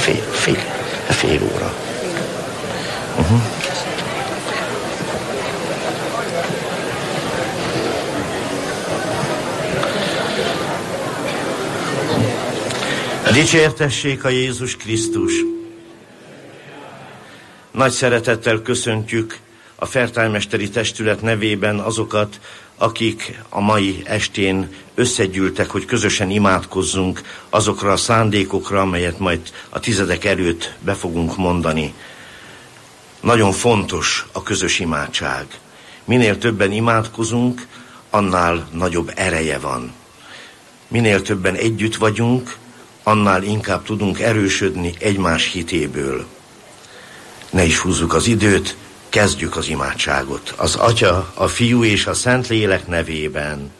fél óra. Dicsértessék a Jézus Krisztus! Nagy szeretettel köszöntjük a Fertálymesteri Testület nevében azokat, akik a mai estén összegyűltek, hogy közösen imádkozzunk azokra a szándékokra, amelyet majd a tizedek előtt be fogunk mondani. Nagyon fontos a közös imádság. Minél többen imádkozunk, annál nagyobb ereje van. Minél többen együtt vagyunk, annál inkább tudunk erősödni egymás hitéből. Ne is húzzuk az időt, kezdjük az imádságot. Az Atya, a Fiú és a Szentlélek nevében.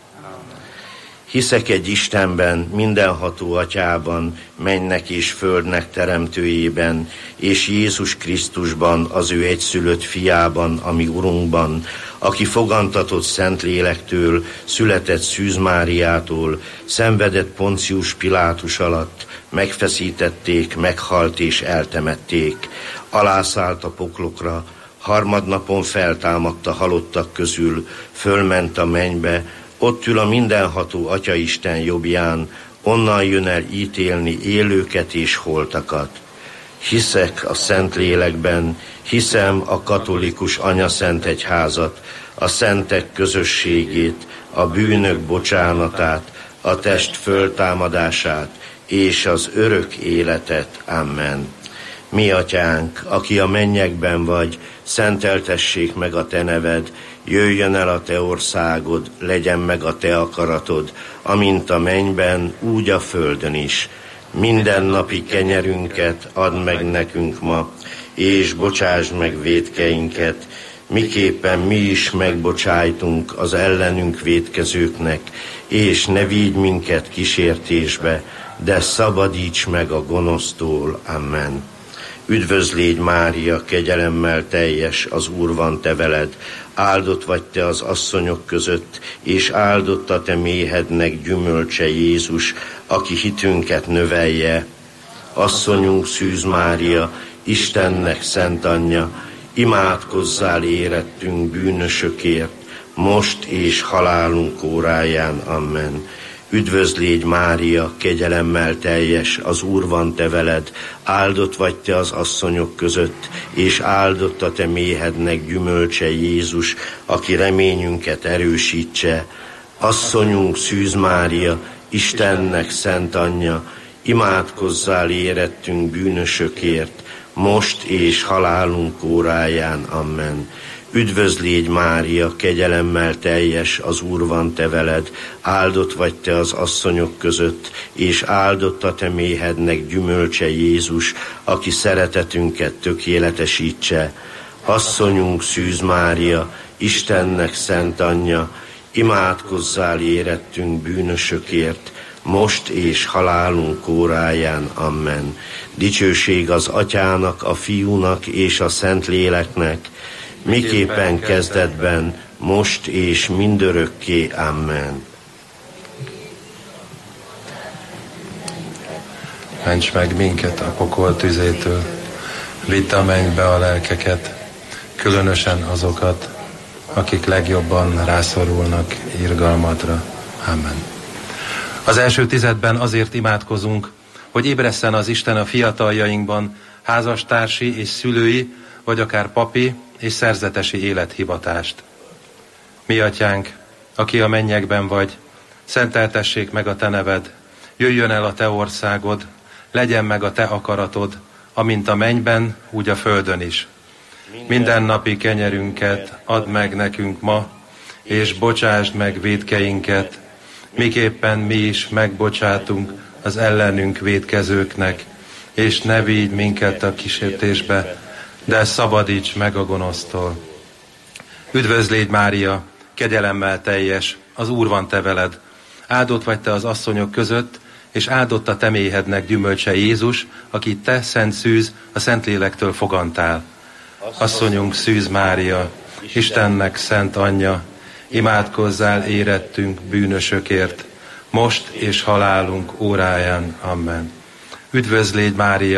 Hiszek egy Istenben, mindenható Atyában, mennek és földnek teremtőjében, és Jézus Krisztusban, az ő egyszülött Fiában, ami Urunkban, aki fogantatott Szentlélektől, született Szűz Máriától, szenvedett Poncius Pilátus alatt, megfeszítették, meghalt és eltemették, alászállt a poklokra, harmadnapon feltámadt a halottak közül, fölment a mennybe, ott ül a mindenható Atyaisten jobbján, onnan jön el ítélni élőket és holtakat. Hiszek a Szentlélekben, hiszem a katolikus Anyaszent Egyházat, a szentek közösségét, a bűnök bocsánatát, a test föltámadását és az örök életet. Amen. Mi Atyánk, aki a mennyekben vagy, szenteltessék meg a Te neved, jöjjön el a Te országod, legyen meg a Te akaratod, amint a mennyben, úgy a földön is. Mindennapi kenyerünket add meg nekünk ma, és bocsásd meg vétkeinket, miképpen mi is megbocsájtunk az ellenünk vétkezőknek, és ne vigy minket kísértésbe, de szabadíts meg a gonosztól. Amen. Üdvözl légy, Mária, kegyelemmel teljes, az Úr van te veled, áldott vagy te az asszonyok között, és áldott a te méhednek gyümölcse Jézus, aki hitünket növelje. Asszonyunk Szűz Mária, Istennek szent anyja, imádkozzál érettünk bűnösökért, most és halálunk óráján. Amen. Üdvözl légy, Mária, kegyelemmel teljes, az Úr van te veled, áldott vagy te az asszonyok között, és áldott a te méhednek gyümölcse Jézus, aki reményünket erősítse. Asszonyunk Szűz Mária, Istennek szent anyja, imádkozzál érettünk bűnösökért, most és halálunk óráján. Amen. Üdvözl légy, Mária, kegyelemmel teljes, az Úr van te veled, áldott vagy te az asszonyok között, és áldott a te méhednek gyümölcse Jézus, aki szeretetünket tökéletesítse. Asszonyunk Szűz Mária, Istennek szent anyja, imádkozzál érettünk bűnösökért, most és halálunk óráján. Amen. Dicsőség az Atyának, a Fiúnak és a Szentléleknek, miképpen kezdetben, most és mindörökké. Amen. Ments meg minket a pokol tüzétől, vidd a mennybe a lelkeket, különösen azokat, akik legjobban rászorulnak irgalmadra. Amen. Az első tizedben azért imádkozunk, hogy ébresszen az Isten a fiataljainkban házastársi és szülői, vagy akár papi és szerzetesi élethivatást. Mi Atyánk, aki a mennyekben vagy, szenteltessék meg a te neved, jöjjön el a te országod, legyen meg a te akaratod, amint a mennyben, úgy a földön is. Mindennapi kenyerünket add meg nekünk ma, és bocsásd meg vétkeinket, miképpen mi is megbocsátunk az ellenünk vétkezőknek, és ne vigy minket a kísértésbe, de szabadíts meg a gonosztól. Üdvözl légy, Mária, kegyelemmel teljes, az Úr van te veled, áldott vagy te az asszonyok között, és áldott a te méhednek gyümölcse Jézus, akit te, Szent Szűz, a Szentlélektől fogantál. Asszonyunk Szűz Mária, Istennek szent anyja, imádkozzál érettünk bűnösökért, most és halálunk óráján. Amen. Üdvözl légy, Mária,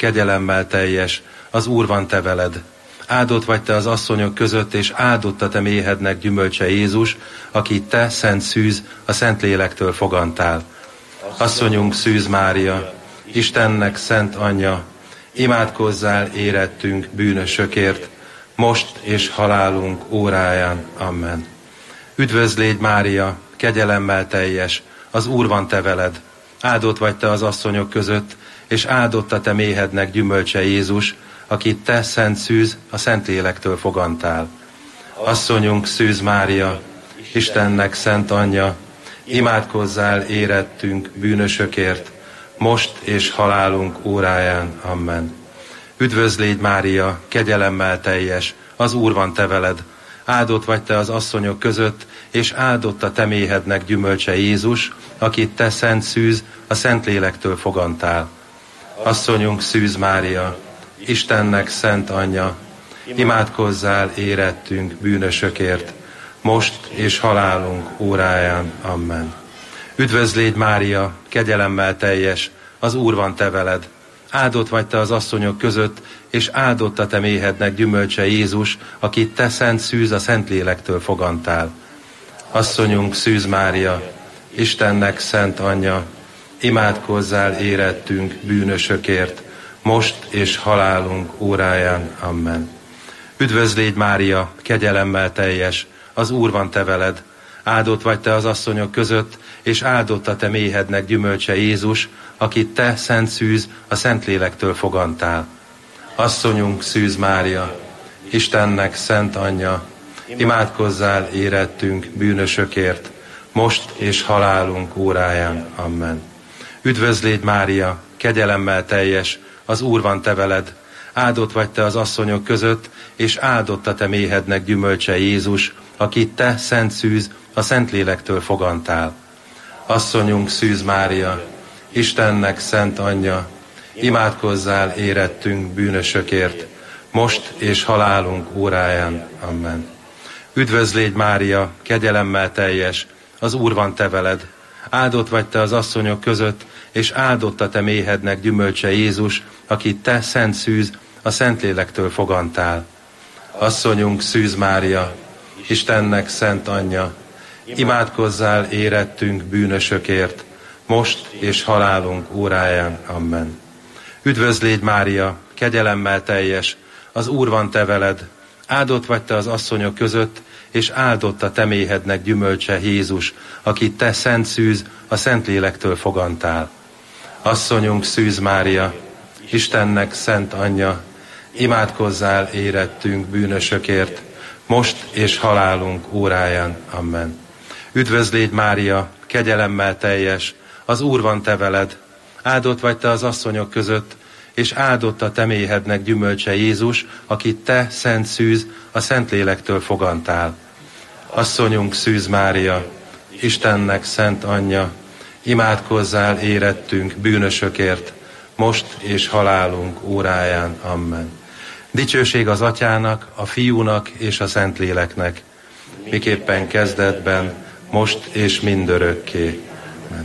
kegyelemmel teljes, az Úr van te veled. Áldott vagy te az asszonyok között, és áldott a te méhednek gyümölcse Jézus, akit te, Szent Szűz, a Szentlélektől fogantál. Asszonyunk Szűz Mária, Istennek szent anyja, imádkozzál érettünk bűnösökért, most és halálunk óráján. Amen. Üdvözl légy Mária, kegyelemmel teljes, az Úr van te veled. Áldott vagy te az asszonyok között, és áldott a te méhednek gyümölcse Jézus, akit te, Szent Szűz, a Szentlélektől fogantál. Asszonyunk Szűz Mária, Istennek szent anyja, imádkozzál érettünk bűnösökért, most és halálunk óráján. Amen. Üdvözl légy Mária, kegyelemmel teljes, az Úr van te veled. Áldott vagy te az asszonyok között, és áldott a te méhednek gyümölcse Jézus, akit te, Szent Szűz, a Szentlélektől fogantál. Asszonyunk Szűz Mária, Istennek szent anyja, imádkozzál érettünk bűnösökért, most és halálunk óráján. Amen. Üdvözl légy Mária, kegyelemmel teljes, az Úr van te veled. Áldott vagy te az asszonyok között, és áldott a te méhednek gyümölcse Jézus, akit te, Szent Szűz, a Szentlélektől fogantál. Asszonyunk Szűz Mária, Istennek szent anyja, imádkozzál érettünk bűnösökért, most és halálunk óráján. Amen. Üdvözl légy Mária, kegyelemmel teljes, az Úr van te veled. Áldott vagy te az asszonyok között, és áldott a te méhednek gyümölcse Jézus, akit te, Szent Szűz, a Szentlélektől fogantál. Asszonyunk Szűz Mária, Istennek szent anyja, imádkozzál érettünk bűnösökért, most és halálunk óráján. Amen. Üdvözl légy Mária, kegyelemmel teljes, az Úr van te veled. Áldott vagy te az asszonyok között, és áldott a te méhednek gyümölcse Jézus, akit te, Szent Szűz, a Szentlélektől fogantál. Asszonyunk Szűz Mária, Istennek szent anyja, imádkozzál érettünk bűnösökért, most és halálunk óráján. Amen. Üdvözl légy Mária, kegyelemmel teljes, az Úr van te veled. Áldott vagy te az asszonyok között, és áldott a te méhednek gyümölcse Jézus, akit te, Szent Szűz, a Szentlélektől fogantál. Asszonyunk Szűz Mária, Istennek szent anyja, imádkozzál érettünk bűnösökért, most és halálunk óráján. Amen. Üdvözl légy Mária, kegyelemmel teljes, az Úr van te veled. Áldott vagy te az asszonyok között, és áldott a te méhednek gyümölcse Jézus, akit te, Szent Szűz, a Szentlélektől fogantál. Asszonyunk Szűz Mária, Istennek szent anyja, imádkozzál érettünk bűnösökért, most és halálunk óráján. Amen. Üdvözl légy Mária, kegyelemmel teljes, az Úr van te veled. Áldott vagy te az asszonyok között, és áldott a te méhednek gyümölcse Jézus, akit te, Szent Szűz, a Szentlélektől fogantál. Asszonyunk Szűz Mária, Istennek szent anyja, imádkozzál érettünk bűnösökért, most és halálunk óráján. Amen. Dicsőség az Atyának, a Fiúnak és a Szentléleknek, miképpen kezdetben, most és mindörökké. Amen.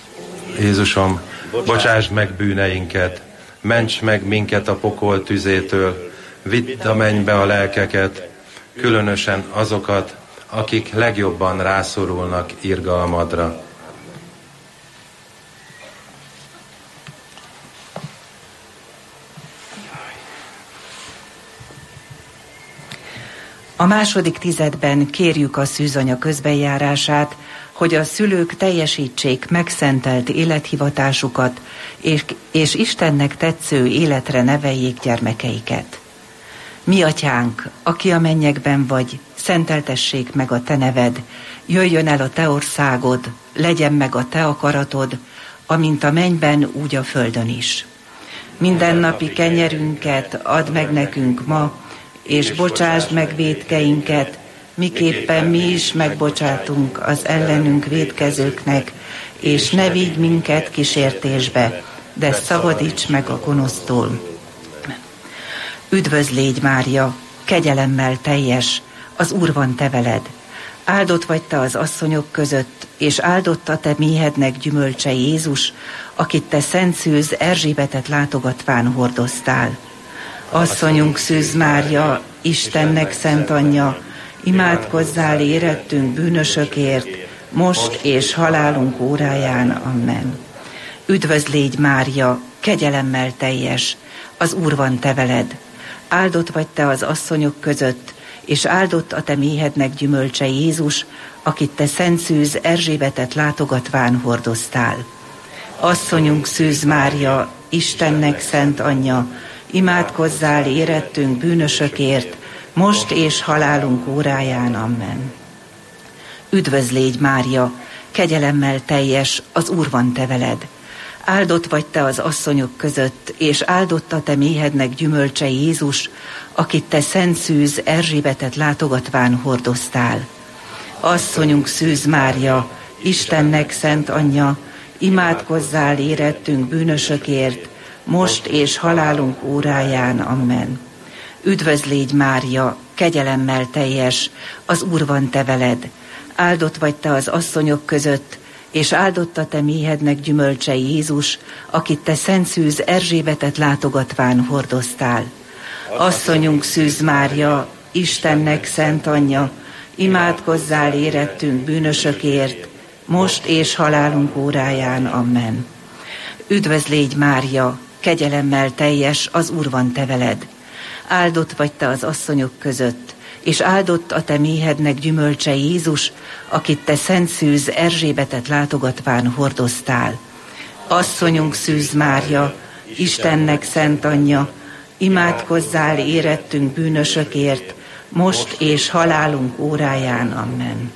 Jézusom, bocsásd meg bűneinket, ments meg minket a pokol tüzétől, vidd a mennybe a lelkeket, különösen azokat, akik legjobban rászorulnak irgalmadra. A második tizedben kérjük a szűzanya közbenjárását, hogy a szülők teljesítsék megszentelt élethivatásukat, és Istennek tetsző életre neveljék gyermekeiket. Mi atyánk, aki a mennyekben vagy, szenteltessék meg a te neved, jöjjön el a te országod, legyen meg a te akaratod, amint a mennyben, úgy a földön is. Mindennapi kenyerünket add meg nekünk ma, és bocsásd meg vétkeinket, miképpen mi is megbocsátunk az ellenünk vétkezőknek, és ne vigy minket kísértésbe, de szabadíts meg a gonosztól. Üdvözl légy Mária, kegyelemmel teljes, az Úr van te veled. Áldott vagy te az asszonyok között, és áldott a te méhednek gyümölcse Jézus, akit te szent szűz Erzsébetet látogatván hordoztál. Asszonyunk Szűz Mária, Istennek szent anyja, imádkozzál érettünk bűnösökért, most és halálunk óráján. Amen. Üdvözl légy Mária, kegyelemmel teljes, az Úr van te veled. Áldott vagy te az asszonyok között, és áldott a te méhednek gyümölcse Jézus, akit te szent szűz Erzsébetet látogatván hordoztál. Asszonyunk Szűz Mária, Istennek szent anyja, imádkozzál érettünk bűnösökért, most és halálunk óráján. Amen. Üdvözl légy Mária, kegyelemmel teljes, az Úr van te veled. Áldott vagy te az asszonyok között, és áldott a te méhednek gyümölcse Jézus, akit te szent szűz Erzsébetet látogatván hordoztál. Asszonyunk Szűz Mária, Istennek szent anyja, imádkozzál érettünk bűnösökért, most és halálunk óráján. Amen. Üdvözl légy Mária, kegyelemmel teljes, az Úr van te veled. Áldott vagy te az asszonyok között, és áldott a te méhednek gyümölcse Jézus, akit te szent szűz Erzsébetet látogatván hordoztál. Asszonyunk Szűz Mária, Istennek szent anyja, imádkozzál érettünk bűnösökért, most és halálunk óráján. Amen. Üdvözl légy Mária, kegyelemmel teljes, az Úr van te veled. Áldott vagy te az asszonyok között, és áldott a te méhednek gyümölcse Jézus, akit te szent szűz Erzsébetet látogatván hordoztál. Asszonyunk Szűz Mária, Istennek szent anyja, imádkozzál érettünk bűnösökért, most és halálunk óráján. Amen.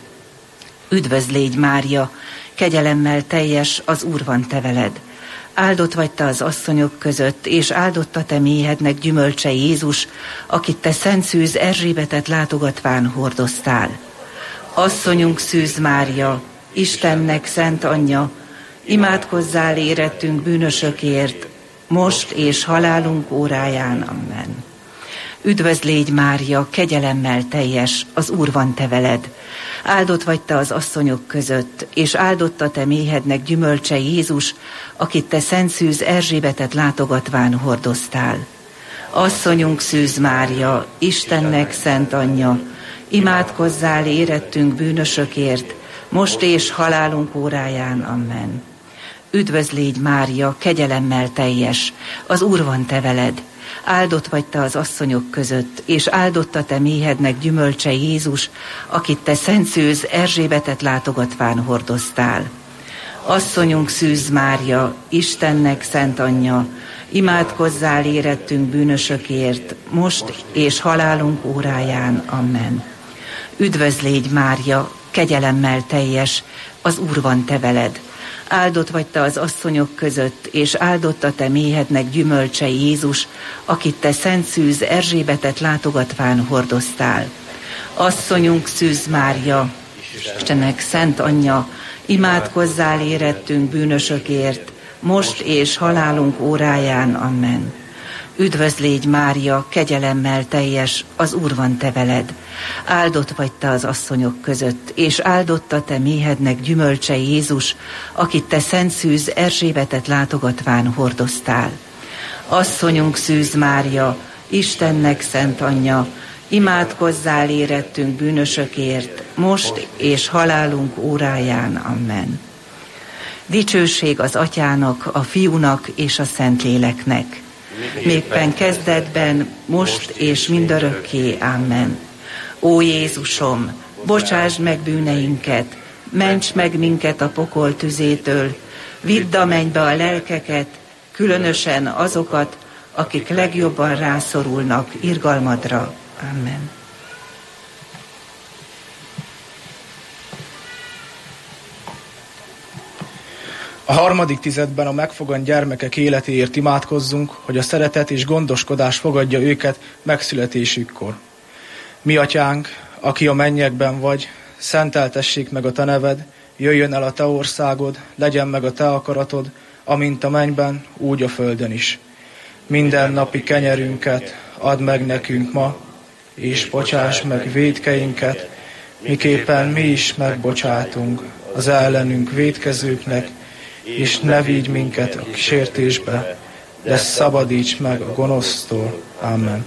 Üdvözl légy Mária, kegyelemmel teljes, az Úr van te veled. Áldott vagy te az asszonyok között, és áldott a te méhednek gyümölcse Jézus, akit te szent szűz Erzsébetet látogatván hordoztál. Asszonyunk Szűz Mária, Istennek szent anyja, imádkozzál érettünk bűnösökért, most és halálunk óráján. Amen. Üdvözl légy Mária, kegyelemmel teljes, az Úr van te veled. Áldott vagy te az asszonyok között, és áldott a te méhednek gyümölcse Jézus, akit te szent szűz Erzsébetet látogatván hordoztál. Asszonyunk Szűz Mária, Istennek szent anyja, imádkozzál érettünk bűnösökért, most és halálunk óráján. Amen. Üdvözl légy Mária, kegyelemmel teljes, az Úr van te veled. Áldott vagy te az asszonyok között, és áldott a te méhednek gyümölcse Jézus, akit te szent szűz Erzsébetet látogatván hordoztál. Asszonyunk Szűz Mária, Istennek szent anyja, imádkozzál érettünk bűnösökért, most és halálunk óráján. Amen. Üdvözl légy Mária, kegyelemmel teljes, az Úr van te veled. Áldott vagy te az asszonyok között, és áldott a te méhednek gyümölcse Jézus, akit te szent szűz Erzsébetet látogatván hordoztál. Asszonyunk Szűz Mária, Istennek szent anyja, imádkozzál érettünk bűnösökért, most és halálunk óráján. Amen. Üdvözl légy Mária, kegyelemmel teljes, az Úr van te veled. Áldott vagy te az asszonyok között, és áldott a te méhednek gyümölcse Jézus, akit te szent szűz Erzsébetet látogatván hordoztál. Asszonyunk Szűz Mária, Istennek szent anyja, imádkozzál érettünk bűnösökért, most és halálunk óráján. Amen. Dicsőség az Atyának, a Fiúnak és a Szentléleknek, mégben kezdetben, most és mindörökké. Amen. Ó Jézusom, bocsásd meg bűneinket, ments meg minket a pokol tüzétől, vidd a mennybe a lelkeket, különösen azokat, akik legjobban rászorulnak irgalmadra. Amen. A harmadik tizedben a megfogant gyermekek életéért imádkozzunk, hogy a szeretet és gondoskodás fogadja őket megszületésükkor. Mi atyánk, aki a mennyekben vagy, szenteltessék meg a te neved, jöjjön el a te országod, legyen meg a te akaratod, amint a mennyben, úgy a földön is. Minden napi kenyerünket add meg nekünk ma, és bocsáss meg vétkeinket, miképpen mi is megbocsátunk az ellenünk vétkezőknek, és ne vigy minket a kísértésbe, de szabadíts meg a gonosztól. Amen.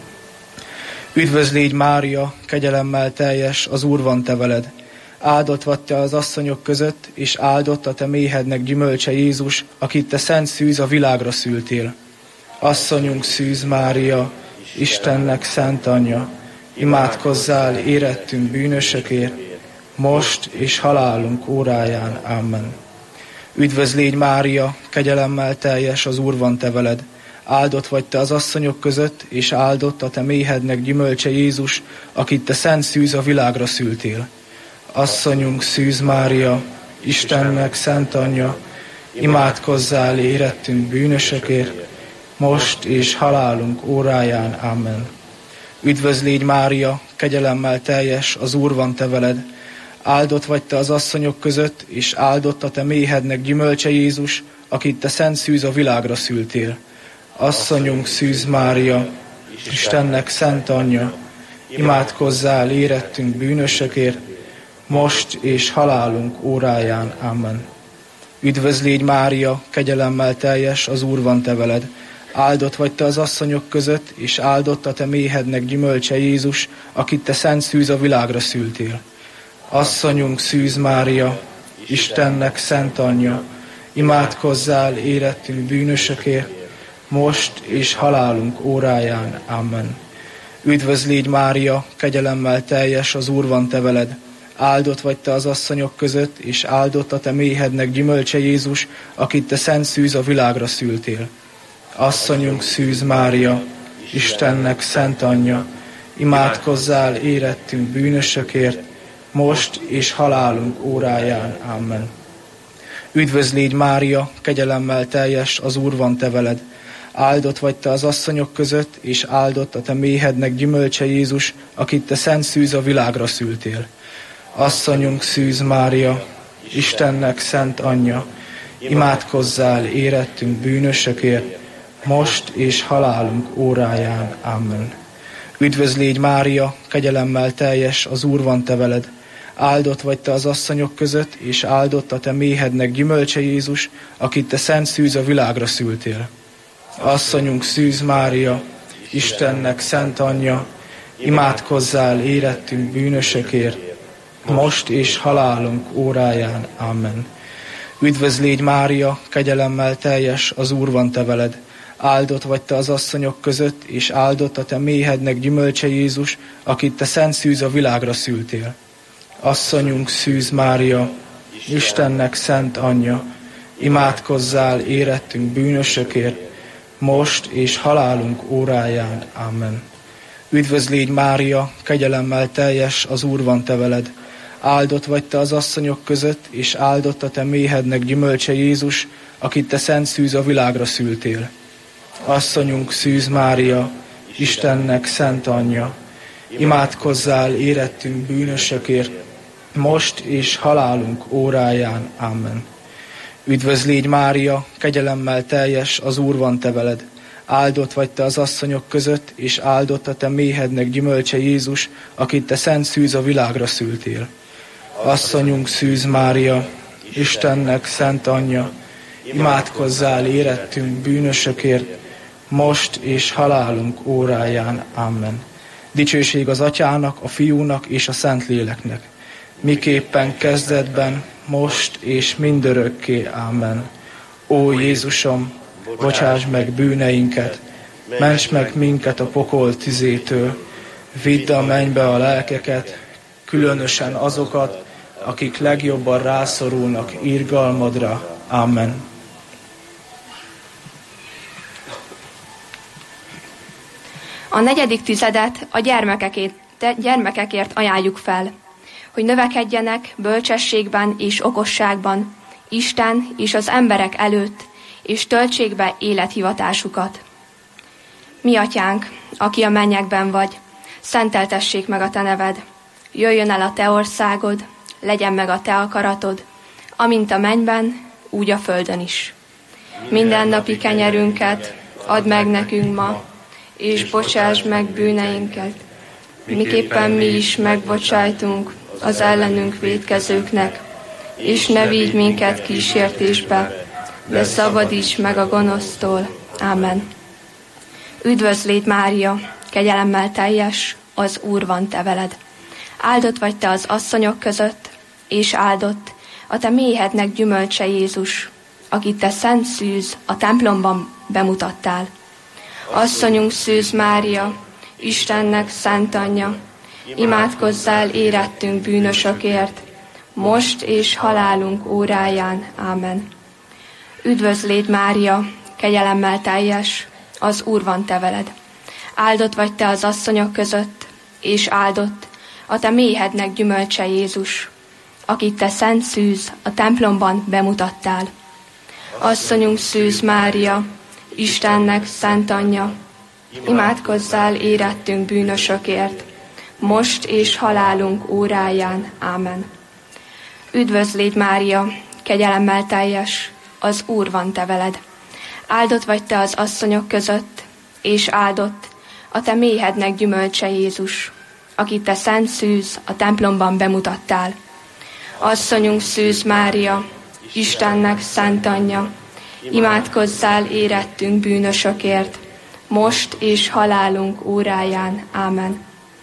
Üdvözl légy, Mária, kegyelemmel teljes, az Úr van te veled. Áldott vagy te az asszonyok között, és áldott a te méhednek gyümölcse Jézus, akit te szent szűz a világra szültél. Asszonyunk Szűz Mária, Istennek szent anyja, imádkozzál érettünk bűnösökért, most és halálunk óráján. Amen. Üdvözl légy, Mária, kegyelemmel teljes, az Úr van te veled. Áldott vagy te az asszonyok között, és áldott a te méhednek gyümölcse Jézus, akit te szent szűz a világra szültél. Asszonyunk Szűz Mária, Istennek szent anyja, imádkozzál érettünk bűnösökért, most és halálunk óráján. Amen. Üdvözl légy, Mária, kegyelemmel teljes, az Úr van te veled. Áldott vagy te az asszonyok között, és áldott a te méhednek gyümölcse Jézus, akit te szent szűz a világra szültél. Asszonyunk Szűz Mária, Istennek szent anyja, imádkozzál érettünk bűnösökért, most és halálunk óráján. Amen. Üdvözl légy, Mária, kegyelemmel teljes, az Úr van te veled. Áldott vagy te az asszonyok között, és áldott a te méhednek gyümölcse Jézus, akit te szent szűz a világra szültél. Asszonyunk Szűz Mária, Istennek szent anyja, imádkozzál érettünk bűnösökért, most és halálunk óráján. Amen. Üdvözl légy, Mária, kegyelemmel teljes, az Úr van te veled. Áldott vagy te az asszonyok között, és áldott a te méhednek gyümölcse Jézus, akit te szent szűz a világra szültél. Asszonyunk Szűz Mária, Istennek szent anyja, imádkozzál érettünk bűnösökért, most és halálunk óráján. Amen. Üdvözl légy, Mária, kegyelemmel teljes, az Úr van te veled. Áldott vagy te az asszonyok között, és áldott a te méhednek gyümölcse Jézus, akit te szent szűz a világra szültél. Asszonyunk Szűz Mária, Istennek szent anyja, imádkozzál érettünk bűnösökért, most és halálunk óráján. Amen. Üdvözl légy, Mária, kegyelemmel teljes, az Úr van te veled. Áldott vagy te az asszonyok között, és áldott a te méhednek gyümölcse Jézus, akit te szent szűz a világra szültél. Asszonyunk Szűz Mária, Istennek szent anyja, imádkozzál érettünk bűnösökért, most és halálunk óráján. Amen. Üdvözl légy, Mária, kegyelemmel teljes, az Úr van te veled. Áldott vagy te az asszonyok között, és áldott a te méhednek gyümölcse Jézus, akit te szent szűz a világra szültél. Asszonyunk Szűz Mária, Istennek szent anyja, imádkozzál érettünk bűnösökért, most és halálunk óráján. Amen. Üdvözl légy, Mária, kegyelemmel teljes, az Úr van te veled. Áldott vagy te az asszonyok között, és áldott a te méhednek gyümölcse Jézus, akit te szent szűz a világra szültél. Asszonyunk Szűz Mária, Istennek szent anyja, imádkozzál érettünk bűnösökért, most és halálunk óráján. Amen. Üdvözl légy, Mária, kegyelemmel teljes, az Úr van te veled. Áldott vagy te az asszonyok között, és áldott a te méhednek gyümölcse Jézus, akit te szent szűz a világra szültél. Asszonyunk Szűz Mária, Istennek szent anyja, imádkozzál érettünk bűnösökért, most és halálunk óráján. Amen. Dicsőség az Atyának, a Fiúnak és a Szentléleknek, miképpen kezdetben, most és mindörökké. Amen. Ó Jézusom, bocsáss meg bűneinket, ments meg minket a pokol tüzétől, vidd a mennybe a lelkeket, különösen azokat, akik legjobban rászorulnak irgalmadra. Amen. A negyedik tizedet a gyermekekért ajánljuk fel, hogy növekedjenek bölcsességben és okosságban, Isten és az emberek előtt, és töltsék be élethivatásukat. Mi Atyánk, aki a mennyekben vagy, szenteltessék meg a te neved. Jöjjön el a te országod, legyen meg a te akaratod, amint a mennyben, úgy a földön is. Mindennapi kenyerünket add meg nekünk ma, és bocsáss meg bűneinket, miképpen mi is megbocsájtunk az ellenünk vétkezőknek, és ne vigy minket kísértésbe, de szabadíts meg a gonosztól. Ámen. Üdvözlégy Mária, kegyelemmel teljes, az Úr van te veled. Áldott vagy te az asszonyok között, és áldott a te méhednek gyümölcse Jézus, akit te szent szűz a templomban bemutattál. Asszonyunk Szűz Mária, Istennek szent anyja, imádkozzál érettünk bűnösökért, most és halálunk óráján. Ámen. Üdvözlégy Mária, kegyelemmel teljes, az Úr van te veled. Áldott vagy te az asszonyok között, és áldott a te méhednek gyümölcse Jézus, akit te szent szűz a templomban bemutattál. Asszonyunk Szűz Mária, Istennek szent anyja, imádkozzál érettünk bűnösökért, most és halálunk óráján. Ámen. Üdvözlégy Mária, kegyelemmel teljes, az Úr van te veled. Áldott vagy te az asszonyok között, és áldott a te méhednek gyümölcse Jézus, akit te szent szűz a templomban bemutattál. Asszonyunk Szűz Mária, Istennek szent anyja, imádkozzál érettünk bűnösökért, most és halálunk óráján. Ámen.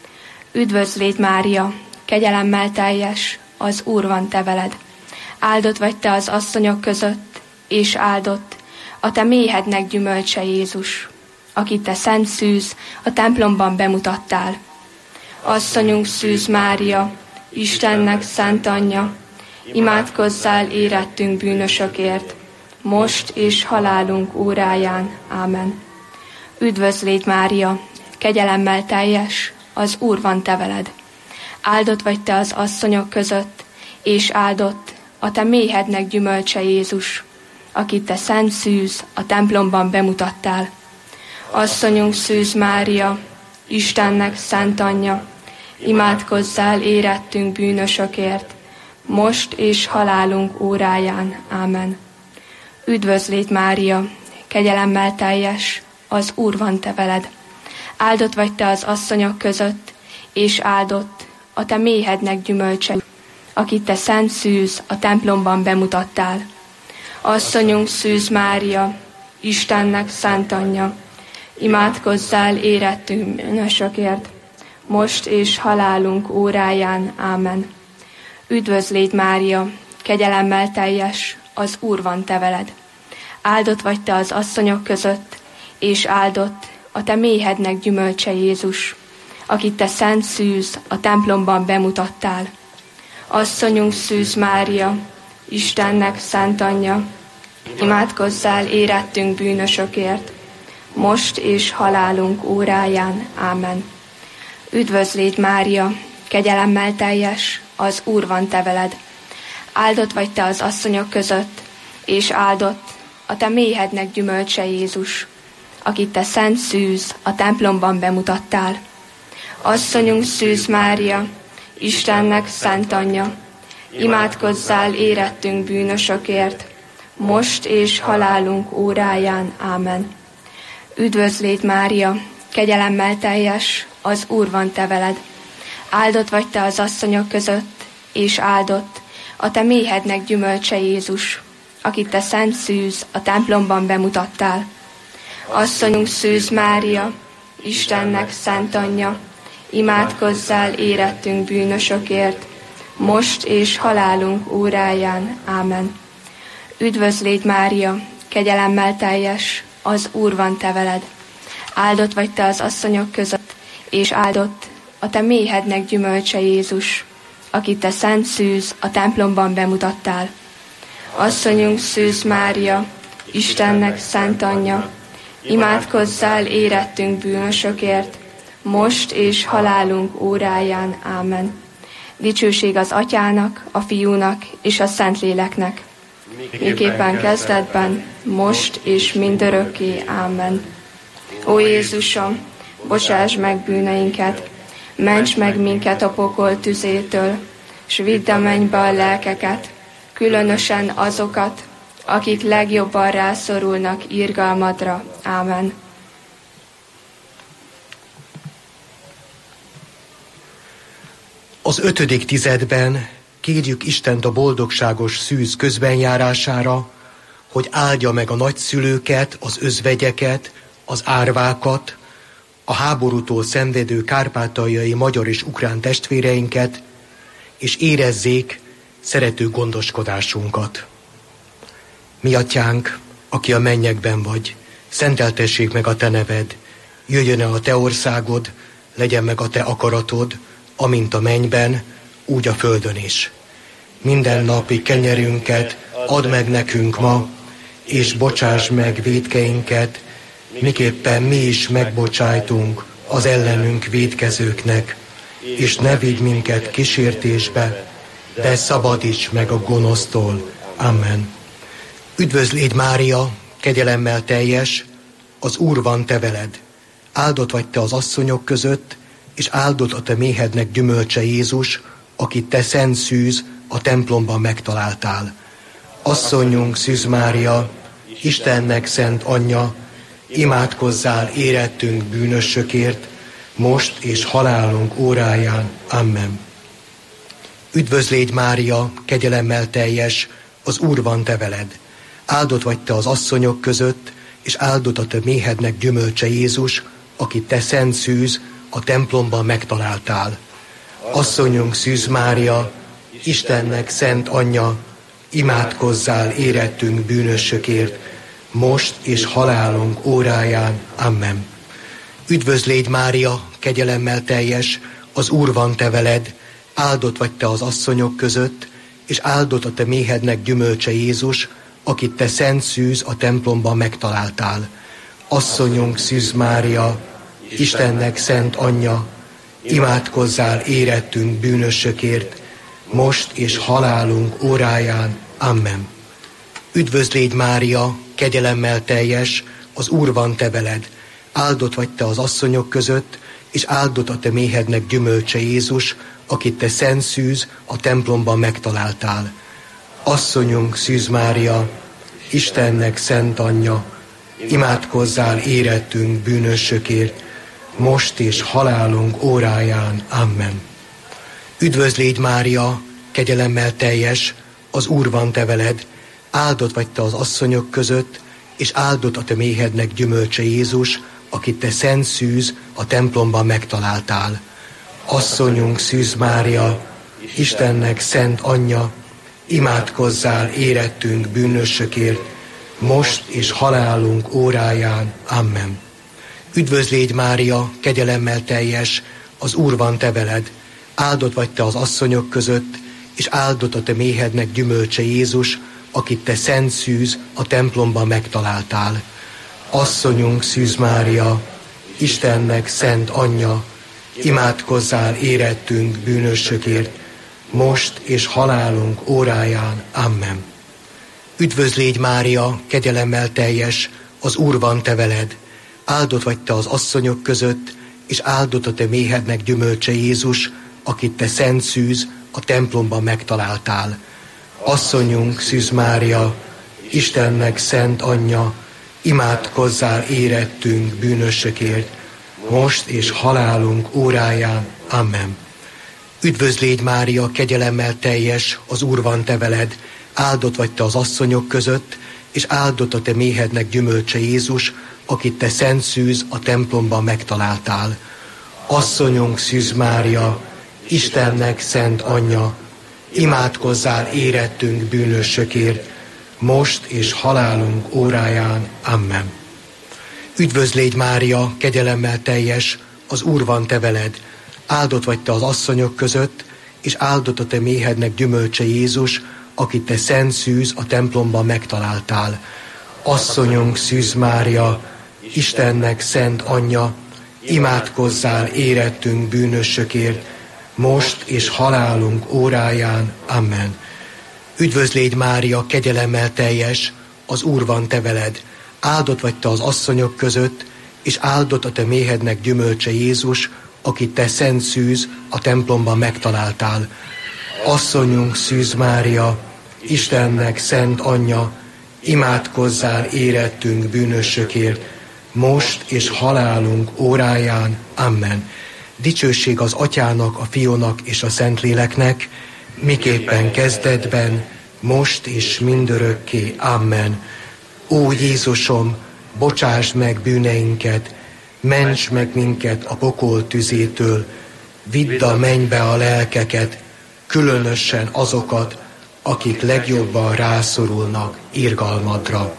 Üdvözlégy Mária, kegyelemmel teljes, az Úr van te veled. Áldott vagy te az asszonyok között, és áldott a te méhednek gyümölcse Jézus, akit te szent szűz a templomban bemutattál. Asszonyunk Szűz Mária, Istennek szent anyja, imádkozzál érettünk bűnösökért, most és halálunk óráján. Ámen. Üdvözlégy Mária, kegyelemmel teljes, az Úr van te veled. Áldott vagy te az asszonyok között, és áldott a te méhednek gyümölcse Jézus, akit te szent szűz a templomban bemutattál. Asszonyunk Szűz Mária, Istennek szent anyja, imádkozzál érettünk bűnösökért, most és halálunk óráján. Ámen. Üdvözlégy Mária, kegyelemmel teljes, az Úr van te veled. Áldott vagy te az asszonyok között, és áldott a te méhednek gyümölcse, akit te szent szűz a templomban bemutattál. Asszonyunk Szűz Mária, Istennek szent anyja, imádkozzál érettünk bűnösökért, most és halálunk óráján. Ámen. Üdvözlégy Mária, kegyelemmel teljes, az Úr van te veled. Áldott vagy te az asszonyok között, és áldott a te méhednek gyümölcse Jézus, akit te szent szűz a templomban bemutattál. Asszonyunk Szűz Mária, Istennek szent anyja, imádkozzál érettünk bűnösökért, most és halálunk óráján. Ámen. Üdvözlégy Mária, kegyelemmel teljes, az Úr van te veled. Áldott vagy te az asszonyok között, és áldott a te méhednek gyümölcse Jézus, akit te szent szűz a templomban bemutattál. Asszonyunk Szűz Mária, Istennek szent anyja, imádkozzál érettünk bűnösökért, most és halálunk óráján. Ámen. Üdvözlégy Mária, kegyelemmel teljes, az Úr van te veled. Áldott vagy te az asszonyok között, és áldott a te méhednek gyümölcse Jézus, akit te szent szűz a templomban bemutattál. Asszonyunk Szűz Mária, Istennek szent anyja, imádkozzál érettünk bűnösökért, most és halálunk óráján. Ámen. Üdvözlégy Mária, kegyelemmel teljes, az Úr van te veled. Áldott vagy te az asszonyok között, és áldott a te méhednek gyümölcse Jézus, akit te szent szűz a templomban bemutattál. Asszonyunk Szűz Mária, Istennek szent anyja, imádkozzál érettünk bűnösökért, most és halálunk óráján. Ámen. Dicsőség az Atyának, a Fiúnak és a Szentléleknek, miképpen kezdetben, most és mindörökké. Ámen. Ó Jézusom, bocsáss meg bűneinket, ments meg minket a pokol tüzétől, s vidd a mennybe a lelkeket, különösen azokat, akik legjobban rászorulnak irgalmadra. Ámen. A Az 5. tizedben kérjük Istent a boldogságos szűz közbenjárására, hogy áldja meg a nagyszülőket, az özvegyeket, az árvákat, a háborútól szenvedő kárpátaljai magyar és ukrán testvéreinket, és érezzék szerető gondoskodásunkat. Mi atyánk, aki a mennyekben vagy, szenteltessék meg a te neved, jöjjön el a te országod, legyen meg a te akaratod, amint a mennyben, úgy a földön is. Minden napi kenyerünket add meg nekünk ma, és bocsáss meg vétkeinket, miképpen mi is megbocsájtunk az ellenünk vétkezőknek, és ne vigy minket kísértésbe, de szabadíts meg a gonosztól. Amen. Üdvözl légy Mária, kegyelemmel teljes, az Úr van te veled. Áldott vagy te az asszonyok között, és áldott a te méhednek gyümölcse Jézus, akit te szent szűz a templomban megtaláltál. Asszonyunk Szűz Mária, Istennek szent anyja, imádkozzál érettünk bűnösökért, most és halálunk óráján. Amen. Üdvözl légy Mária, kegyelemmel teljes, az Úr van te veled. Áldott vagy te az asszonyok között, és áldott a te méhednek gyümölcse Jézus, akit te szent szűz a templomban megtaláltál. Asszonyunk Szűz Mária, Istennek szent anyja, imádkozzál érettünk bűnösökért, most és halálunk óráján. Amen. Üdvözl légy Mária, kegyelemmel teljes, az Úr van te veled, áldott vagy te az asszonyok között, és áldott a te méhednek gyümölcse Jézus, akit te szent szűz a templomban megtaláltál. Asszonyunk Szűz Mária, Istennek szent anyja, imádkozzál érettünk bűnösökért, most és halálunk óráján. Amen. Üdvözl légy Mária, kegyelemmel teljes, az Úr van te veled, áldott vagy te az asszonyok között, és áldott a te méhednek gyümölcse Jézus, akit te szent szűz a templomban megtaláltál. Asszonyunk Szűz Mária, Istennek szent anyja, imádkozzál érettünk bűnösökért, most és halálunk óráján. Amen. Üdvözl légy Mária, kegyelemmel teljes, az Úr van te veled, áldott vagy te az asszonyok között, és áldott a te méhednek gyümölcse Jézus, akit te szent szűz a templomban megtaláltál. Asszonyunk Szűz Mária, Istennek szent anyja, imádkozzál érettünk bűnösökért, most és halálunk óráján. Amen. Üdvözl légy Mária, kegyelemmel teljes, az Úr van te veled, áldott vagy te az asszonyok között, és áldott a te méhednek gyümölcse Jézus, akit te szent szűz a templomban megtaláltál. Asszonyunk Szűz Mária, Istennek szent anyja, imádkozzál érettünk bűnösökért, most és halálunk óráján. Amen. Üdvözl légy Mária, kegyelemmel teljes, az Úr van te veled, áldott vagy te az asszonyok között, és áldott a te méhednek gyümölcse Jézus, akit te szent szűz a templomban megtaláltál. Asszonyunk Szűz Mária, Istennek szent anyja, imádkozzál érettünk bűnösökért, most és halálunk óráján. Amen. Üdvözl légy Mária, kegyelemmel teljes, az Úr van te veled, áldott vagy te az asszonyok között, és áldott a te méhednek gyümölcse Jézus, akit te szent szűz a templomban megtaláltál. Asszonyunk Szűz Mária, Istennek szent anyja, imádkozzál érettünk bűnösökért, most és halálunk óráján. Amen. Üdvözl légy Mária, kegyelemmel teljes, az Úr van te veled, áldott vagy te az asszonyok között, és áldott a te méhednek gyümölcse Jézus, akit te szent szűz a templomban megtaláltál. Asszonyunk Szűz Mária, Istennek szent anyja, imádkozzál érettünk bűnösökért, most és halálunk óráján. Amen. Üdvözl légy Mária, kegyelemmel teljes, az Úr van te veled, áldott vagy te az asszonyok között, és áldott a te méhednek gyümölcse Jézus, akit te szent szűz a templomban megtaláltál. Asszonyunk Szűz Mária, Istennek szent anyja, imádkozzál érettünk bűnösökért, most és halálunk óráján. Amen. Dicsőség az Atyának, a Fiúnak és a Szentléleknek, miképpen kezdetben, most és mindörökké. Amen. Ó Jézusom, bocsáss meg bűneinket, ments meg minket a pokol tüzétől, vidd a mennybe a lelkeket, különösen azokat, akik legjobban rászorulnak irgalmadra.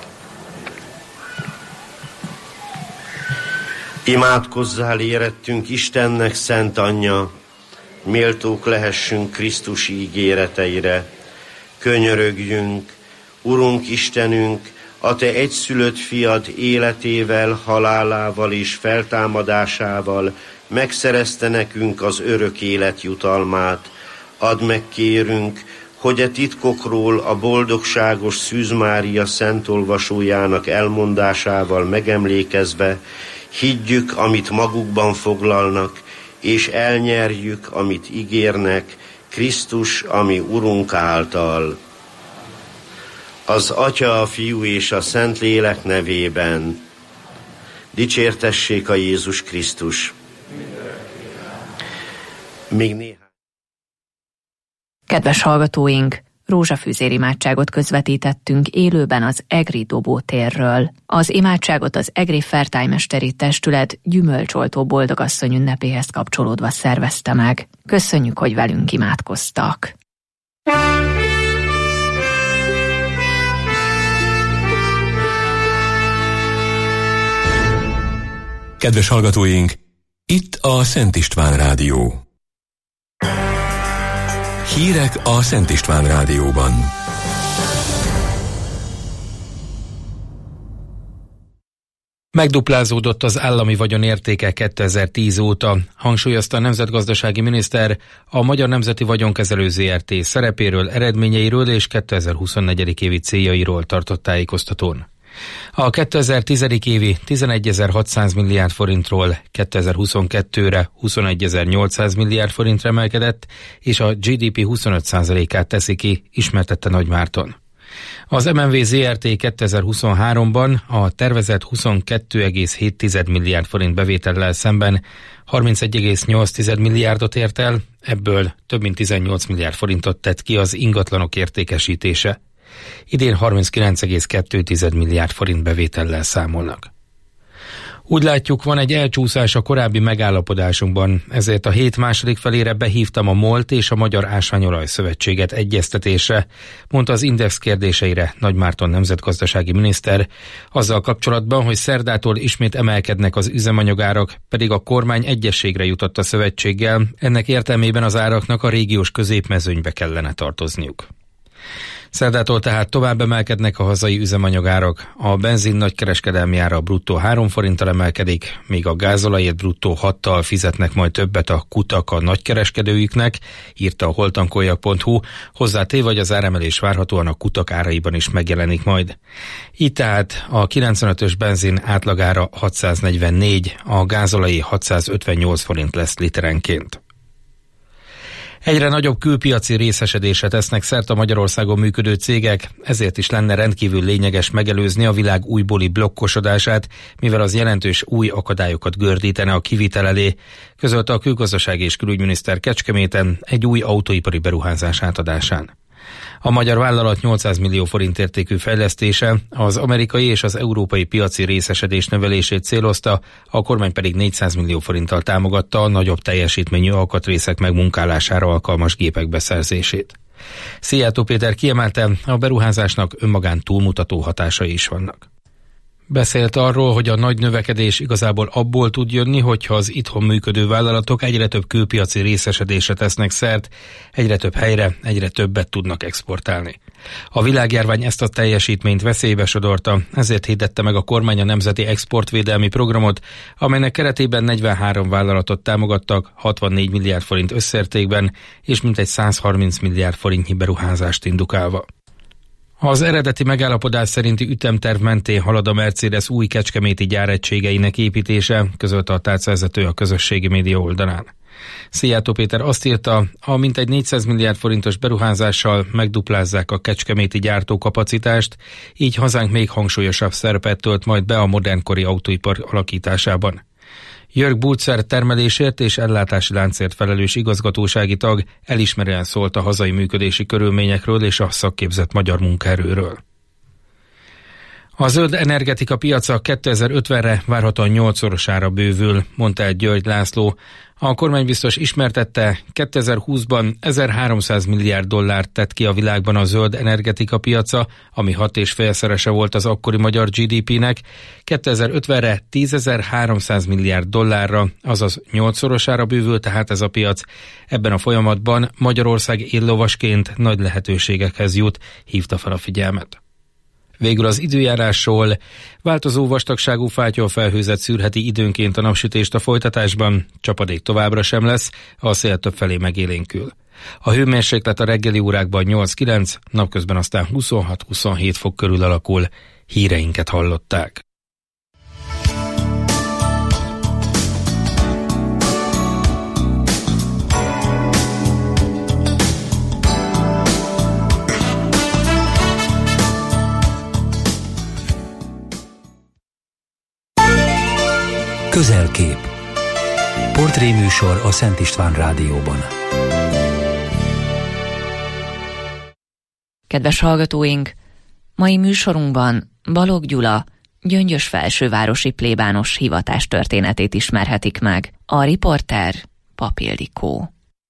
Imádkozzál érettünk Istennek, Szent Anyja, méltók lehessünk Krisztus ígéreteire. Könyörögjünk, Urunk Istenünk, a Te egyszülött fiad életével, halálával és feltámadásával megszerezte nekünk az örök élet jutalmát. Add meg, kérünk, hogy a titkokról a boldogságos Szűz Mária szentolvasójának elmondásával megemlékezve higgyük, amit magukban foglalnak, és elnyerjük, amit ígérnek, Krisztus, ami Urunk által. Az Atya, a Fiú és a Szentlélek nevében. Dicsértessék a Jézus Krisztus. Még néhány. Kedves hallgatóink, rózsafűzér imádságot közvetítettünk élőben az egri dobótérről. Az imádságot az egri fertájmesteri testület gyümölcsoltó boldogasszony ünnepéhez kapcsolódva szervezte meg. Köszönjük, hogy velünk imádkoztak. Kedves hallgatóink, itt a Szent István Rádió. Hírek a Szent István Rádióban. Megduplázódott az állami vagyon értéke 2010 óta, hangsúlyozta a nemzetgazdasági miniszter a Magyar Nemzeti Vagyonkezelő Zrt. Szerepéről, eredményeiről és 2024. évi céljairól tartott tájékoztatón. A 2010. évi 11.600 milliárd forintról 2022-re 21.800 milliárd forintra emelkedett, és a GDP 25%-át teszi ki, ismertette Nagymárton. Az MNV Zrt. 2023-ban a tervezett 22,7 milliárd forint bevétellel szemben 31,8 milliárdot ért el, ebből több mint 18 milliárd forintot tett ki az ingatlanok értékesítése. Idén 39,2 milliárd forint bevétellel számolnak. Úgy látjuk, van egy elcsúszás a korábbi megállapodásunkban, ezért a hét második felére behívtam a MOLT és a Magyar Ásványolaj Szövetséget egyeztetésre, mondta az Index kérdéseire Nagymárton nemzetgazdasági miniszter, azzal kapcsolatban, hogy szerdától ismét emelkednek az üzemanyagárak, pedig a kormány egyezségre jutott a szövetséggel, ennek értelmében az áraknak a régiós középmezőnybe kellene tartozniuk. Szerdától tehát tovább emelkednek a hazai üzemanyagárak, a benzin nagykereskedelmi ára bruttó 3 forinttal emelkedik, míg a gázolajért bruttó 6-tal fizetnek majd többet a kutak a nagykereskedőiknek, írta a holtankoljak.hu, hozzátéve, hogy az áremelés várhatóan a kutak áraiban is megjelenik majd. Így tehát a 95-ös benzin átlagára 644, a gázolai 658 forint lesz literenként. Egyre nagyobb külpiaci részesedésre tesznek szert a Magyarországon működő cégek, ezért is lenne rendkívül lényeges megelőzni a világ újbóli blokkosodását, mivel az jelentős új akadályokat gördítene a kivitel elé, közölte a külgazdasági és külügyminiszter Kecskeméten egy új autóipari beruházás átadásán. A magyar vállalat 800 millió forint értékű fejlesztése az amerikai és az európai piaci részesedés növelését célozta, a kormány pedig 400 millió forinttal támogatta a nagyobb teljesítményű alkatrészek megmunkálására alkalmas gépek beszerzését. Szijjártó Péter kiemelte, a beruházásnak önmagán túlmutató hatásai is vannak. Beszélt arról, hogy a nagy növekedés igazából abból tud jönni, hogyha az itthon működő vállalatok egyre több külpiaci részesedésre tesznek szert, egyre több helyre, egyre többet tudnak exportálni. A világjárvány ezt a teljesítményt veszélybe sodorta, ezért hirdette meg a kormány a Nemzeti Exportvédelmi Programot, amelynek keretében 43 vállalatot támogattak 64 milliárd forint összértékben, és mintegy 130 milliárd forintnyi beruházást indukálva. Az eredeti megállapodás szerinti ütemterv mentén halad a Mercedes új kecskeméti gyáregységeinek építése, közölte a tárcavezető a közösségi média oldalán. Szijjártó Péter azt írta, a mintegy 400 milliárd forintos beruházással megduplázzák a kecskeméti gyártókapacitást, így hazánk még hangsúlyosabb szerepet tölt majd be a modernkori autóipar alakításában. Jörg Bulcer termelésért és ellátási láncért felelős igazgatósági tag elismerően szólt a hazai működési körülményekről és a szakképzett magyar munkaerőről. A zöld energetika piaca 2050-re várhatóan 8-szorosára bővül, mondta el György László. A kormánybiztos ismertette, 2020-ban 1300 milliárd dollárt tett ki a világban a zöld energetika piaca, ami 6,5-szerese volt az akkori magyar GDP-nek, 2050-re 10.300 milliárd dollárra, azaz 8-szorosára bővül tehát ez a piac. Ebben a folyamatban Magyarország éllovasként nagy lehetőségekhez jut, hívta fel a figyelmet. Végül az időjárásról. Változó vastagságú fátyolfelhőzet szűrheti időnként a napsütést a folytatásban, csapadék továbbra sem lesz, a szél többfelé megélénkül. A hőmérséklet a reggeli órákban 8-9, napközben aztán 26-27 fok körül alakul. Híreinket hallották. Közelkép. Portréműsor a Szent István Rádióban. Kedves hallgatóink! Mai műsorunkban Balogh Gyula, Gyöngyös felsővárosi plébános hivatás történetét ismerhetik meg. A riporter Pap Ildikó.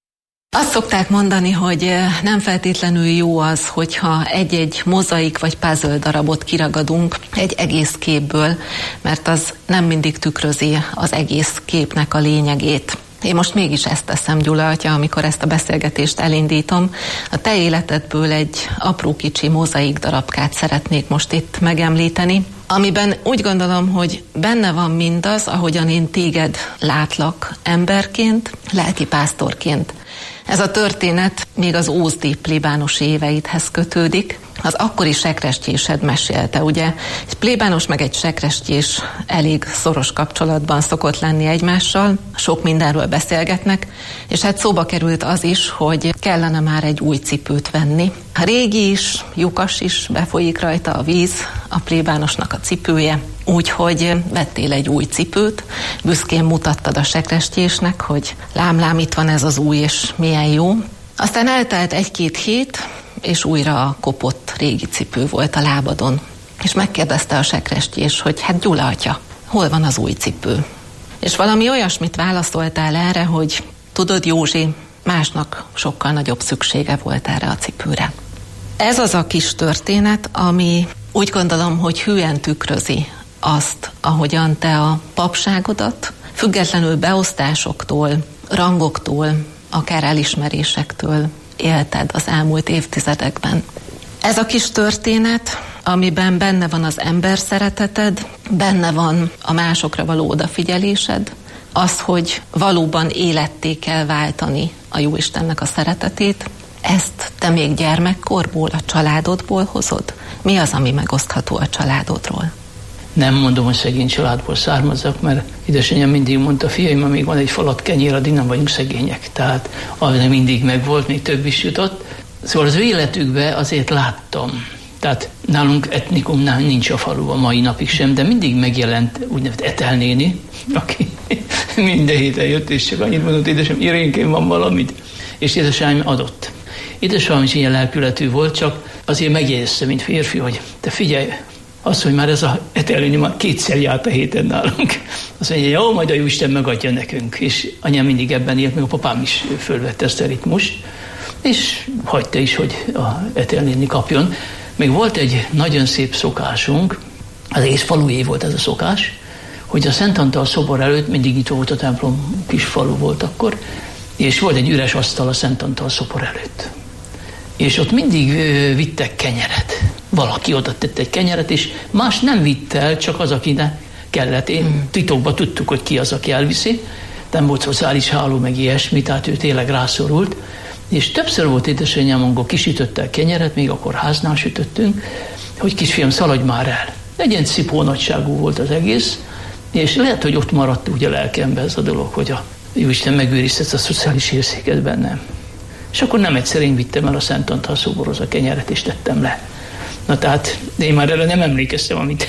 Azt szokták mondani, hogy nem feltétlenül jó az, hogyha egy-egy mozaik vagy puzzle darabot kiragadunk egy egész képből, mert az nem mindig tükrözi az egész képnek a lényegét. Én most mégis ezt teszem, Gyula atya, amikor ezt a beszélgetést elindítom. A te életedből egy apró kicsi mozaik darabkát szeretnék most itt megemlíteni, amiben úgy gondolom, hogy benne van mindaz, ahogyan én téged látlak emberként, lelkipásztorként. Ez a történet még az ózdi plébános éveidhez kötődik. Az akkori sekrestyésed mesélte, ugye? Egy plébános meg egy sekrestyés elég szoros kapcsolatban szokott lenni egymással, sok mindenről beszélgetnek, és hát szóba került az is, hogy kellene már egy új cipőt venni. A régi is, lyukas is, befolyik rajta a víz, a plébánosnak a cipője, úgyhogy vettél egy új cipőt, büszkén mutattad a sekrestyésnek, hogy lám, itt van ez az új, és milyen jó. Aztán eltelt 1-2 hét, és újra a kopott régi cipő volt a lábadon. És megkérdezte a sekrestyés, hogy hát Gyula atya, hol van az új cipő? És valami olyasmit válaszoltál erre, hogy tudod, Józsi, másnak sokkal nagyobb szüksége volt erre a cipőre. Ez az a kis történet, ami úgy gondolom, hogy hűen tükrözi azt, ahogyan te a papságodat, függetlenül beosztásoktól, rangoktól, akár elismerésektől élted az elmúlt évtizedekben. Ez a kis történet, amiben benne van az ember szereteted, benne van a másokra való odafigyelésed, az, hogy valóban életté kell váltani a Jóistennek a szeretetét, ezt te még gyermekkorból, a családodból hozod? Mi az, ami megosztható a családodról? Nem mondom, hogy szegény családból származok, mert édesanyám mindig mondta, fiaim, még van egy falat kenyér, addig nem vagyunk szegények. Tehát az mindig megvolt, még több is jutott. Szóval az ő életükben azért láttam. Tehát nálunk etnikumnál nincs a falu a mai napig sem, de mindig megjelent úgynevezett Etel néni, aki minden héten jött, és csak annyit mondott, édesem, Irénkén van valamit, és édesanyám adott. Édesanyám is ilyen lelkületű volt, csak azért megjegyezte, mint férfi, hogy te figyelj, az, hogy már ez a Etel néni már 2-szer járt a héten nálunk. Azt mondja, jó, majd a Jóisten megadja nekünk. És anyám mindig ebben élt, meg a papám is fölvette ezt a ritmust, és hagyta is, hogy a Etel néni kapjon. Még volt egy nagyon szép szokásunk, az egész falué volt ez a szokás, hogy a Szent Antal szobor előtt mindig nyitva volt a templom, kis falu volt akkor, és volt egy üres asztal a Szent Antal szobor előtt. És ott mindig vittek kenyeret. Valaki oda tett egy kenyeret, és más nem vitt el, csak az, akinek kellett. Én titokban tudtuk, hogy ki az, aki elviszi. Nem volt szociális háló, meg ilyesmi, tehát ő tényleg rászorult. És többször volt édesanyám, amikor kisütötte a kenyeret, még akkor háznál sütöttünk, hogy kisfiam, szaladj már el. Egy ilyen cipó nagyságú volt az egész, és lehet, hogy ott maradt úgy a lelkemben ez a dolog, hogy a Jóisten megőrizte a szociális érzéket bennem. És akkor nem egyszer én vittem el a Szent Antal szoborhoz a kenyeret, és tettem le. Na tehát, de én már erre nem emlékeztem, amit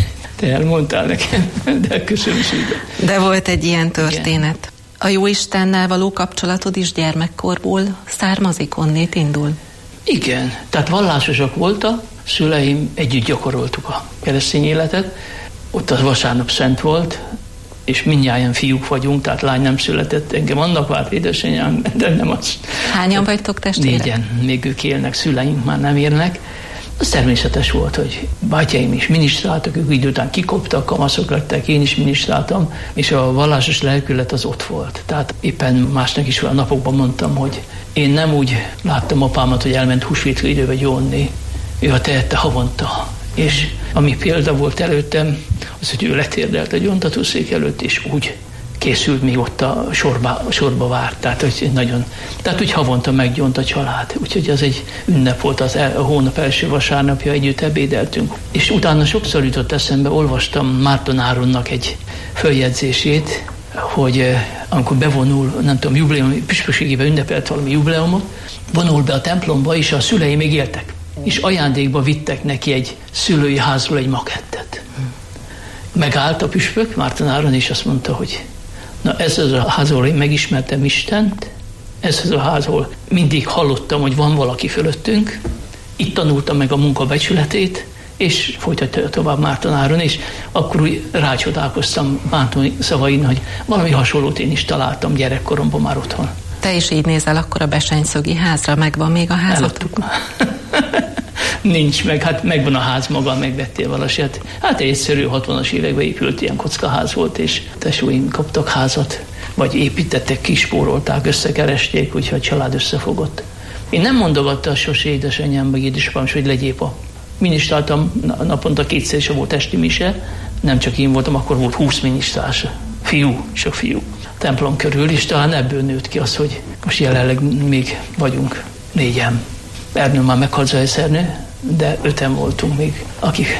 te elmondtál nekem, de köszönöm szépen. De volt egy ilyen történet. Igen. A Jóistennel való kapcsolatod is gyermekkorból származik, onnét indul? Igen, tehát vallásosak voltak, szüleim együtt gyakoroltuk a keresztény életet, ott az vasárnap szent volt, és mindnyájan fiúk vagyunk, tehát lány nem született, engem annak várt édesanyám, de nem az. Hányan vagytok testvérek? 4, még ők élnek, szüleink már nem élnek. Az természetes volt, hogy bátyáim is minisztráltak, ők idő után kikoptak, kamaszok lettek, én is minisztráltam, és a vallásos lelkület az ott volt. Tehát éppen másnak is olyan napokban mondtam, hogy én nem úgy láttam apámat, hogy elment húsvétkor időbe gyónni, ő a tehette havonta. És ami példa volt előttem, az, hogy ő letérdelt a gyóntatószék előtt, és úgy készült, még ott a sorba várt. Tehát úgy havonta meggyónt a család. Úgyhogy az egy ünnep volt, a hónap első vasárnapja, együtt ebédeltünk. És utána sokszor jutott eszembe, olvastam Márton Áronnak egy följegyzését, hogy amikor bevonul, nem tudom, jubileum, püspökségében ünnepelt valami jubileumot, vonul be a templomba, és a szülei még éltek. És ajándékba vittek neki egy szülői házról egy makettet. Megállt a püspök, Márton Áron, és azt mondta, hogy na ez az a ház, ahol én megismertem Istent, ez az a ház, ahol mindig hallottam, hogy van valaki fölöttünk, itt tanultam meg a munka becsületét, és folytatja tovább Márton Áron, és akkor úgy rácsodálkoztam Márton szavain, hogy valami hasonlót én is találtam gyerekkoromban már otthon. Te is így nézel akkor a Besenyszögi házra, megvan még a házat? Eladtuk már. Nincs meg, hát megvan a ház maga, megvettél valasit. Hát egyszerű 60-as években épült ilyen kockaház volt, és tesóim kaptak házat, vagy építettek, kispórolták, összekeresték, úgyhogy a család összefogott. Én nem mondogatta sose édesanyám, meg édesapám, hogy legyél a. Minisztráltam, naponta 2-szer is volt esti mise, nem csak én voltam, akkor volt 20 minisztrás, sok fiú. A templom körül, és talán ebből nőtt ki az, hogy most jelenleg még vagyunk 4-en. Ernő már meghalt, Zajszernő, de 5-en voltunk még, akik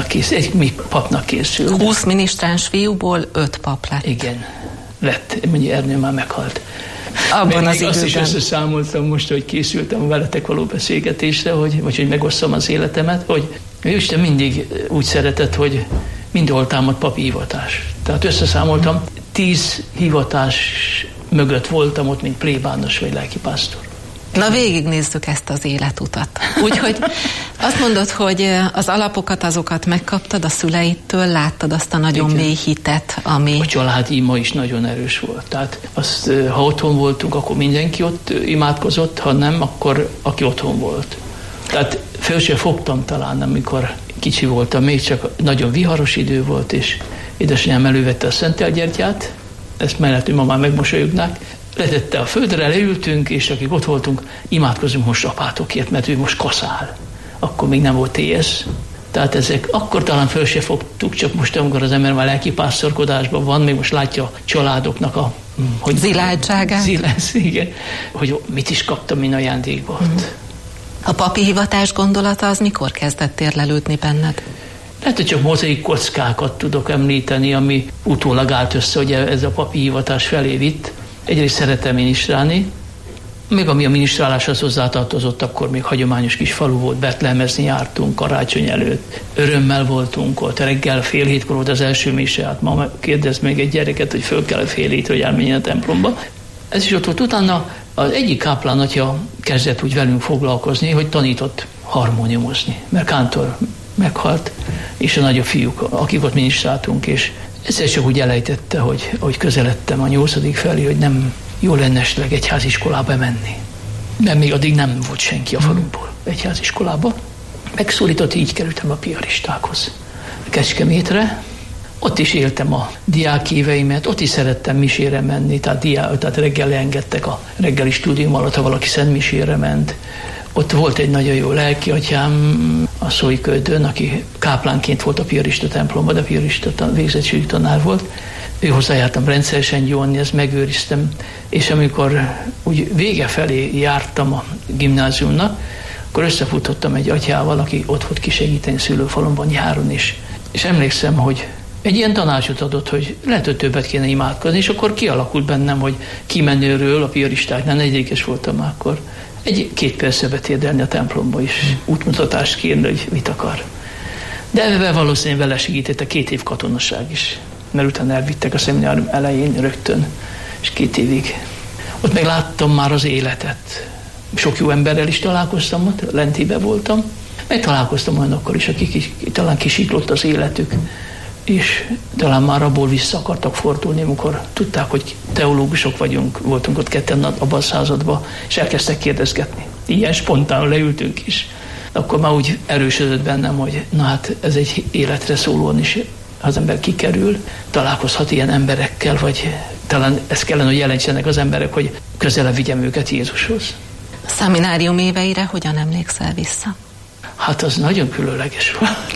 papnak készül. 20 minisztráns fiúból 5 pap lett. Igen, lett, mondjuk Ernő már meghalt. Abban az időben. Azt is összeszámoltam most, hogy készültem veletek való beszélgetésre, hogy megosszam az életemet, hogy Isten mindig úgy szeretett, hogy mindenhol támad papi hivatás. Tehát összeszámoltam, 10 hivatás mögött voltam ott, mint plébános vagy lelkipásztor. Na végignézzük ezt az életutat. Úgyhogy azt mondod, hogy az alapokat, azokat megkaptad a szüleidtől, láttad azt a nagyon mély hitet, ami... A családi ima is nagyon erős volt. Tehát azt, ha otthon voltunk, akkor mindenki ott imádkozott, ha nem, akkor aki otthon volt. Tehát föl sem fogtam talán, amikor kicsi voltam, még csak nagyon viharos idő volt, és édesanyám elővette a Szentelgyertyát, ezt mellettünk ma már megmosolyognák, letette a földre, leültünk, és akik ott voltunk, imádkozunk most apátokért, mert ő most kaszál. Akkor még nem volt TS. Tehát ezek, akkor talán föl se fogtuk, csak most, amikor az ember már lelkipásztorkodásban van, még most látja a családoknak a... Ziláltságát. Igen, hogy mit is kaptam min ajándékba. A papi hivatás gondolata az mikor kezdett érlelődni benned? Lehet, hogy csak mozaik kockákat tudok említeni, ami utólag állt össze, hogy ez a papi hivatás felé vitt. Egyrészt szeretem minisztrálni, még ami a minisztráláshoz hozzátartozott, akkor még hagyományos kis falu volt, betlehemezni jártunk karácsony előtt. Örömmel voltunk ott, reggel 6:30 volt az első mise, hát ma kérdez még egy gyereket, hogy föl kell 6:30, hogy elmenjen a templomba. Ez is ott volt. Utána az egyik káplán atya kezdett úgy velünk foglalkozni, hogy tanított harmóniumozni, mert kántor meghalt, és a nagyobb fiúk, akik ott minisztráltunk, és egyszer csak úgy elejtette, hogy közeledtem a 8. felé, hogy nem jó lenne esetleg egyháziskolába menni. Mert még addig nem volt senki a faluból egyháziskolába. Megszólított, így kerültem a piaristákhoz. Kecskemétre, ott is éltem a diák éveimet, ott is szerettem misére menni, tehát reggel leengedtek a reggeli stúdium alatt, ha valaki szentmisére ment. Ott volt egy nagyon jó lelkiatyám a Szólyköldön, aki káplánként volt a piarista templomban, de piarista végzettségű tanár volt. Ő hozzájártam rendszeresen gyónni, ezt megőriztem. És amikor úgy vége felé jártam a gimnáziumnak, akkor összefutottam egy atyával, aki ott volt kisegíteni szülőfalomban nyáron is. És emlékszem, hogy egy ilyen tanácsot adott, hogy lehet, hogy többet kéne imádkozni, és akkor kialakult bennem, hogy kimenőről a piaristáknál, 4. voltam akkor, 1-2 percbe térdelni a templomba is, útmutatást kérni, hogy mit akar. De ebben valószínűleg vele segített a 2 év katonaság is, mert utána elvittek a szeminárium elején rögtön, és 2 évig. Ott meg láttam már az életet. Sok jó emberrel is találkoztam ott, Lentibe voltam. Meg találkoztam olyanokkal is, akik talán kisiklott az életük, és talán már abból vissza akartak fordulni, amikor tudták, hogy teológusok voltunk ott ketten abban a században, és elkezdtek kérdezgetni. Ilyen spontán leültünk is. Akkor már úgy erősödött bennem, hogy na hát ez egy életre szólóan is, ha az ember kikerül, találkozhat ilyen emberekkel, vagy talán ezt kellene, hogy jelentsenek az emberek, hogy közelebb vigyem őket Jézushoz. A szeminárium éveire hogyan emlékszel vissza? Hát az nagyon különleges volt.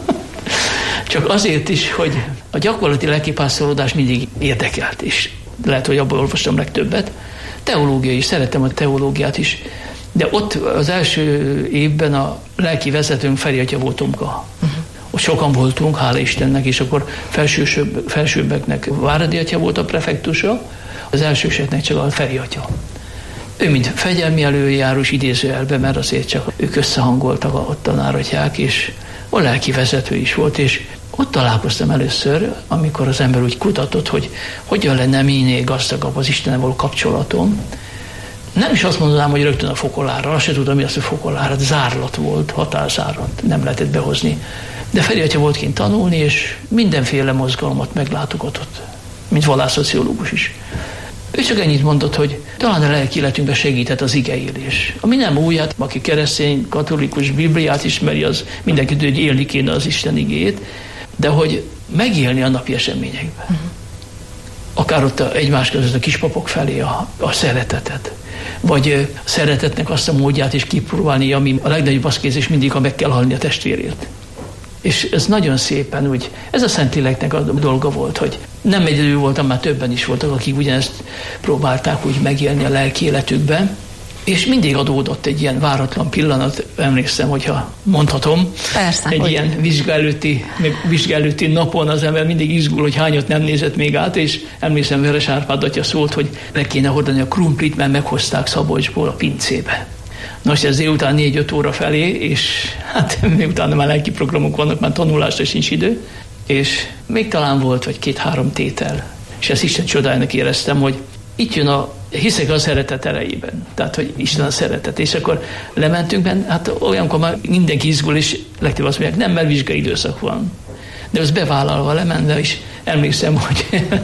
Csak azért is, hogy a gyakorlati lelkipásztorkodás mindig érdekelt, és lehet, hogy abból olvastam legtöbbet. Teológia is, szerettem a teológiát is, de ott az első évben a lelki vezetőnk Feri atya volt Tomka. Ott sokan voltunk, hála Istennek, és akkor felsőbbeknek Váradi atya volt a prefektusa, az elsőseknek csak a Feri atya. Ő mint fegyelmi előjárós idézőjelbe, mert azért csak ők összehangoltak a tanáratyák, és a lelki vezető is volt, és ott találkoztam először, amikor az ember úgy kutatott, hogy hogyan lenne minél gazdagabb az Istennel való kapcsolatom. Nem is azt mondanám, hogy rögtön a fokolárra, azt se tudom, mi az, hogy fokolár, zárlat volt, határzárlat, nem lehetett behozni. De Feri atya volt kint tanulni, és mindenféle mozgalmat meglátogatott, mint vallásszociológus is. Ő csak ennyit mondott, hogy talán a lelki életünkben segített az igeélés. Ami nem új, hát aki keresztény, katolikus Bibliát ismeri, az mindenki tudja, hogy élni kéne az Isten igét, de hogy megélni a napi eseményekben. Akár ott egymás között a kispapok felé a szeretetet. Vagy a szeretetnek azt a módját is kipróbálni, ami a legnagyobb aszkézis mindig, ha meg kell halni a testvérért. És ez nagyon szépen úgy, ez a Szentléleknek a dolga volt, hogy nem egyedül voltam, már többen is voltak, akik ugyanezt próbálták úgy megélni a lelki életükben, és mindig adódott egy ilyen pillanat, emlékszem, hogyha mondhatom, persze, egy ilyen vizsga előtti napon az ember mindig izgul, hogy hányat nem nézett még át, és emlékszem, Veres Árpád atya szólt, hogy meg kéne hordani a krumplit, mert meghozták Szabolcsból a pincébe. Nos, ez délután 4-5 óra felé, és hát utána már lelki programok vannak, már tanulásra sincs idő, és még talán volt, vagy 2-3 tétel. És ezt Isten csodájának éreztem, hogy itt jön hiszek a szeretet erejében. Tehát, hogy Isten a szeretet. És akkor lementünk, hát olyankor már mindenki izgul, és legtöbb azt mondják, nem, mert vizsgai időszak van. De az bevállalva lemenve is emlékszem, hogy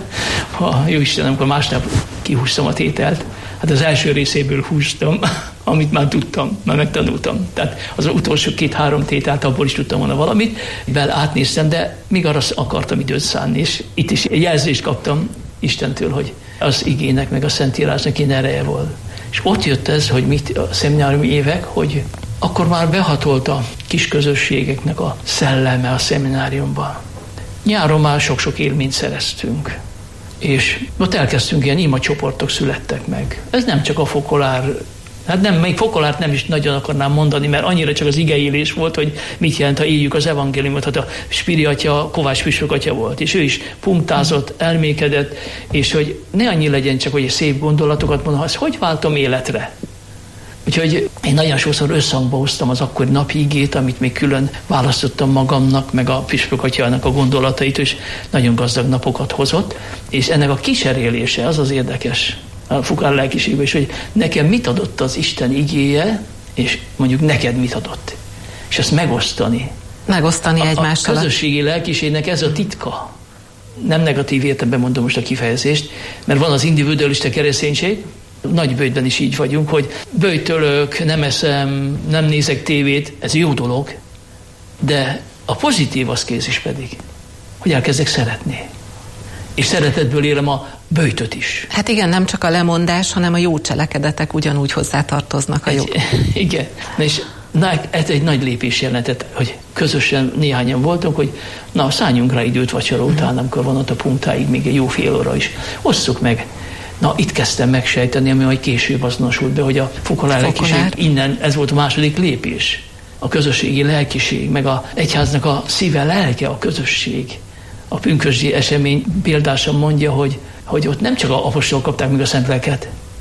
jó Isten, amikor másnap kihúztam a tételt, hát az első részéből húztam, amit már tudtam, már megtanultam. Tehát az utolsó 2-3 tételt, abból is tudtam volna valamit, átnéztem, de még arra akartam időt szánni, és itt is jelzést kaptam Istentől, hogy az igének, meg a Szentírásnak ilyen ereje volt. És ott jött ez, hogy mit a szemináriumi évek, hogy akkor már behatolt a kis közösségeknek a szelleme a szemináriumban. Nyáron már sok-sok élményt szereztünk. És ott elkezdtünk, ilyen imacsoportok születtek meg. Ez nem csak a fokolár, hát nem, még fokolárt nem is nagyon akarnám mondani, mert annyira csak az igeélés volt, hogy mit jelent, ha éljük az evangéliumot. Hát a Spiri atya, Kovács püspök atya volt, és ő is punktázott, elmékedett, és hogy ne annyi legyen csak, hogy szép gondolatokat mondom, ezt hogy váltom életre? Úgyhogy én nagyon sokszor összhangba hoztam az akkori napi igét, amit még külön választottam magamnak, meg a püspök atyának a gondolatait, és nagyon gazdag napokat hozott, és ennek a kísérélése az érdekes a fokár lelkiségben is, hogy nekem mit adott az Isten igéje, és mondjuk neked mit adott. És ezt megosztani. Megosztani egymással. A közösségi lelkiségnek ez a titka. Nem negatív értelemben mondom most a kifejezést, mert van az individualista kereszténység, Nagyböjtben is így vagyunk, hogy böjtölök, nem eszem, nem nézek tévét, ez jó dolog, de a pozitív aszkézis pedig, hogy elkezdek szeretni. És szeretetből élem a böjtöt is. Hát igen, nem csak a lemondás, hanem a jó cselekedetek ugyanúgy hozzátartoznak a jó. Igen, és ez egy nagy lépés jelentett, hogy közösen néhányan voltunk, hogy na, szálljunk rá időt vacsora után, amikor van ott a punktáig, még egy jó fél óra is. Osszuk meg. Na, itt kezdtem megsejteni, ami majd később azonosult be, hogy a fokolár lelkiség innen, ez volt a második lépés. A közösségi lelkiség, meg a egyháznak a szíve, lelke, a közösség. A pünkösdi esemény példásan mondja, hogy ott nem csak a apostolok kapták meg a szent lelket,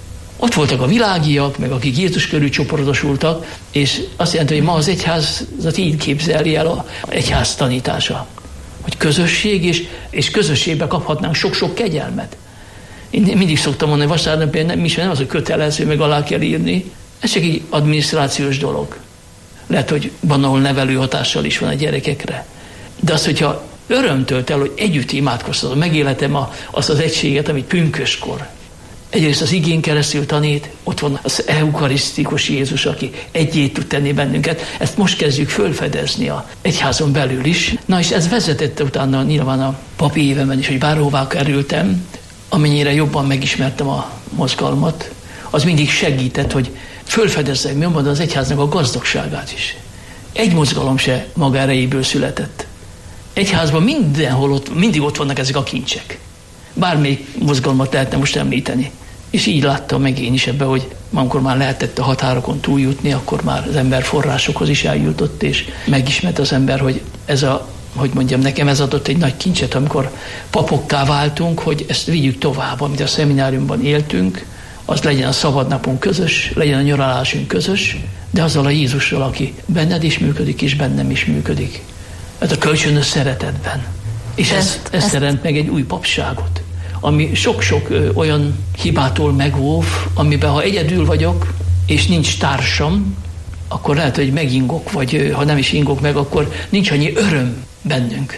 Ott voltak a világiak, meg akik Jézus körül csoportosultak, és azt jelenti, hogy ma az egyházat így képzeli el az egyház tanítása. Hogy közösség, és közösségbe kaphatnánk sok-sok kegyelmet. Én mindig szoktam mondani, hogy vasárnap nem az, hogy kötelező, meg alá kell írni. Ez csak egy adminisztrációs dolog. Lehet, hogy van, ahol nevelő hatással is van a gyerekekre. De az, hogyha öröm tölt el, hogy együtt imádkoztatom, megéletem azt az egységet, amit pünköskor. Egyrészt az igén keresztül tanít, ott van az eukarisztikus Jézus, aki egyé tud tenni bennünket. Ezt most kezdjük fölfedezni az egyházon belül is. Na és ez vezetette utána nyilván a papi évemen is, hogy bárhová kerültem, amennyire jobban megismertem a mozgalmat, az mindig segített, hogy fölfedezzek nyomban az egyháznak a gazdagságát is. Egy mozgalom se maga erejéből született. Egyházban mindenhol mindig ott vannak ezek a kincsek. Bármelyik mozgalmat lehetne most említeni. És így láttam meg én is ebbe, hogy amikor már lehetett a határokon túljutni, akkor már az ember forrásokhoz is eljutott, és megismert az ember, hogy nekem ez adott egy nagy kincset, amikor papokká váltunk, hogy ezt vigyük tovább, amit a szemináriumban éltünk, az legyen a szabadnapunk közös, legyen a nyaralásunk közös, de azzal a Jézussal, aki benned is működik, és bennem is működik. Ez a kölcsönös szeretetben. És ez teremt meg egy új papságot, ami sok-sok olyan hibától megóv, amiben ha egyedül vagyok, és nincs társam, akkor lehet, hogy megingok, vagy ha nem is ingok meg, akkor nincs annyi öröm bennünk.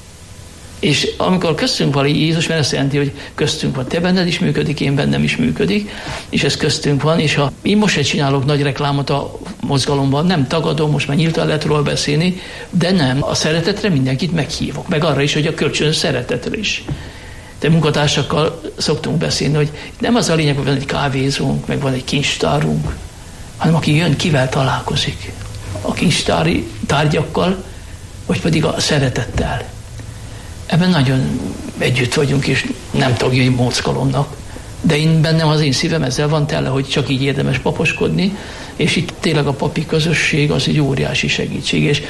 És amikor köztünk van Jézus, mert azt jelenti, hogy köztünk van, te benned is működik, én bennem is működik, és ez köztünk van, és ha én most se csinálok nagy reklámot a mozgalomban, nem tagadom, most már nyíltan lehet róla beszélni, de nem, a szeretetre mindenkit meghívok, meg arra is, hogy a kölcsönös szeretetre is. De munkatársakkal szoktunk beszélni, hogy nem az a lényeg, hogy van egy kávézónk, meg van egy kincstárunk, hanem aki jön, kivel találkozik. A kincstári tárgyakkal, vagy pedig a szeretettel. Ebben nagyon együtt vagyunk, és nem tagjai mozgalomnak. De bennem az én szívem ezzel van tele, hogy csak így érdemes paposkodni, és itt tényleg a papi közösség az egy óriási segítség, és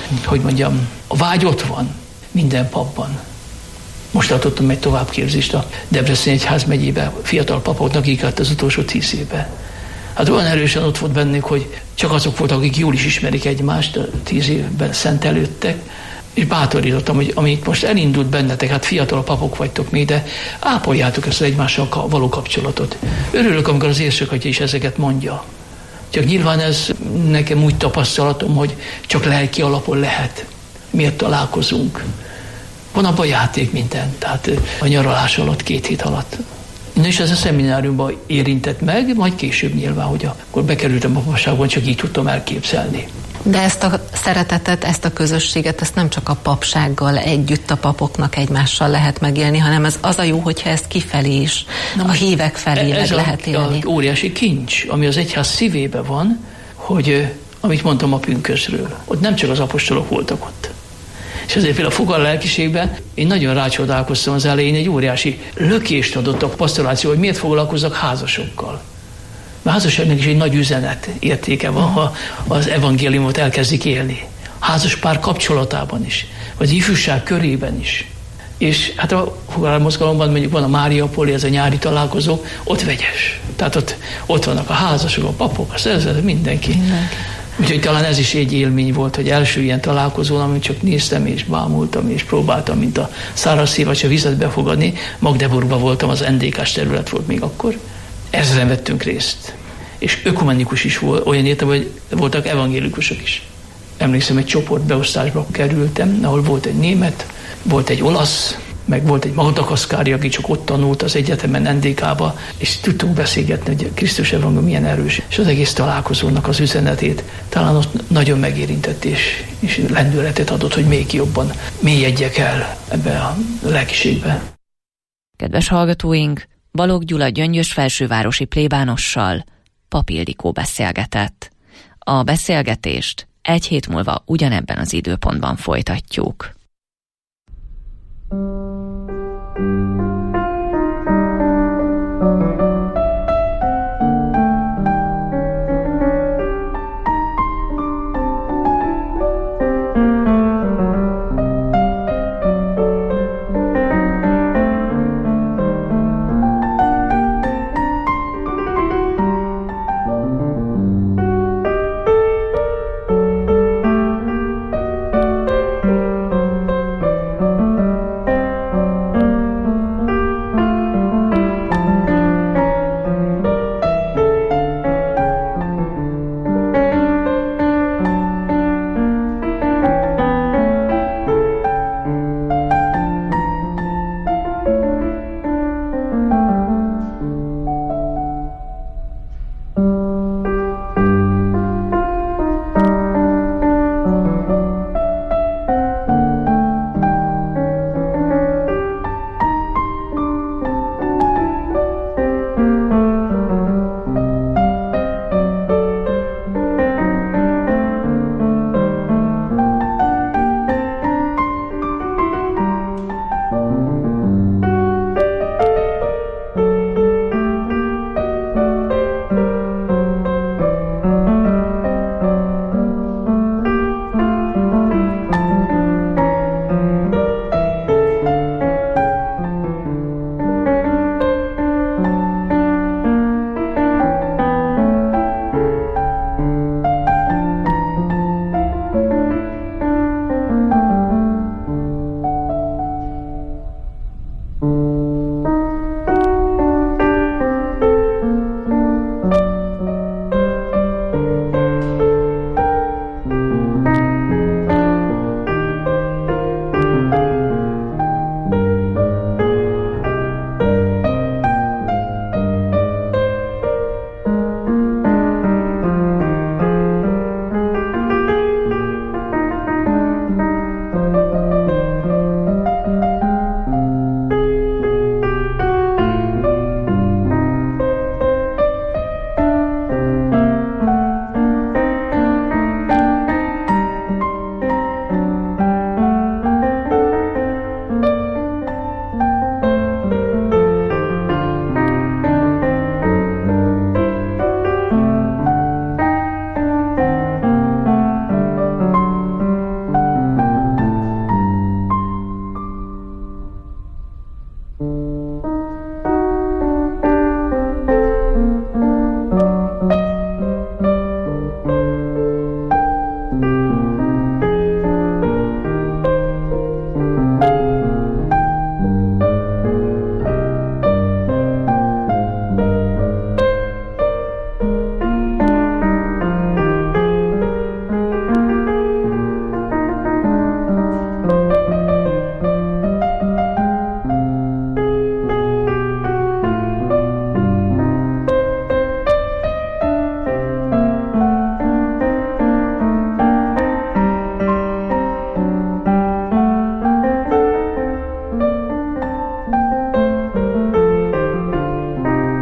a vágy ott van minden papban. Most tartottam egy továbbképzést a Debreceni Egyházmegyébe, fiatal papoknak íkált az utolsó 10 évben. Hát olyan erősen ott volt bennük, hogy csak azok voltak, akik jól is ismerik egymást, a 10 évben szentelődtek, és bátorítottam, hogy amit most elindult bennetek, hát fiatal papok vagytok még, de ápoljátok ezt egymással való kapcsolatot. Örülök, amikor az érsökatya is ezeket mondja. Csak nyilván ez nekem úgy tapasztalatom, hogy csak lelki alapon lehet. Miért találkozunk? Van abban játék minden, tehát a nyaralás alatt, 2 hét alatt. És ez a szemináriumban érintett meg, majd később nyilván, hogy akkor bekerültem a papságban, csak így tudtam elképzelni. De ezt a szeretetet, ezt a közösséget, ezt nem csak a papsággal együtt a papoknak egymással lehet megélni, hanem ez az a jó, hogyha ezt kifelé is, a hívek felé meg lehet élni. Ez óriási kincs, ami az egyház szívében van, hogy amit mondtam a pünkösről, ott nem csak az apostolok voltak ott. És azért például a fogal lelkiségben én nagyon rácsodálkoztam az elején, egy óriási lökést adott a pastoráció, hogy miért foglalkozzak házasokkal. A házasságnak is egy nagy üzenet értéke van, ha az evangéliumot elkezdik élni. Házaspár kapcsolatában is, vagy ifjúság körében is. És hát a fogalmazgalomban mondjuk van a Máriapoli, ez a nyári találkozó, ott vegyes. Tehát ott vannak a házasok, a papok, a szerzetek, mindenki. Úgyhogy talán ez is egy élmény volt, hogy első ilyen találkozón, amit csak néztem és bámultam és próbáltam, mint a száraz szív, vagy a vizet befogadni. Magdeburgban voltam, az NDK-s terület volt még akkor. Ezren vettünk részt. És ökumenikus is volt, olyan értem, hogy voltak evangélikusok is. Emlékszem, egy csoportbeosztásba kerültem, ahol volt egy német, volt egy olasz, meg volt egy madagaszkári, aki csak ott tanult az egyetemen, NDK-ba, és tudtunk beszélgetni, hogy Krisztus evangélium milyen erős. És az egész találkozónak az üzenetét talán ott nagyon megérintett, és lendületet adott, hogy még jobban mélyedjek el ebbe a lelkiségbe. Kedves hallgatóink, Balogh Gyula Gyöngyös felsővárosi plébánossal Pap Ildikó beszélgetett. A beszélgetést 1 hét múlva ugyanebben az időpontban folytatjuk.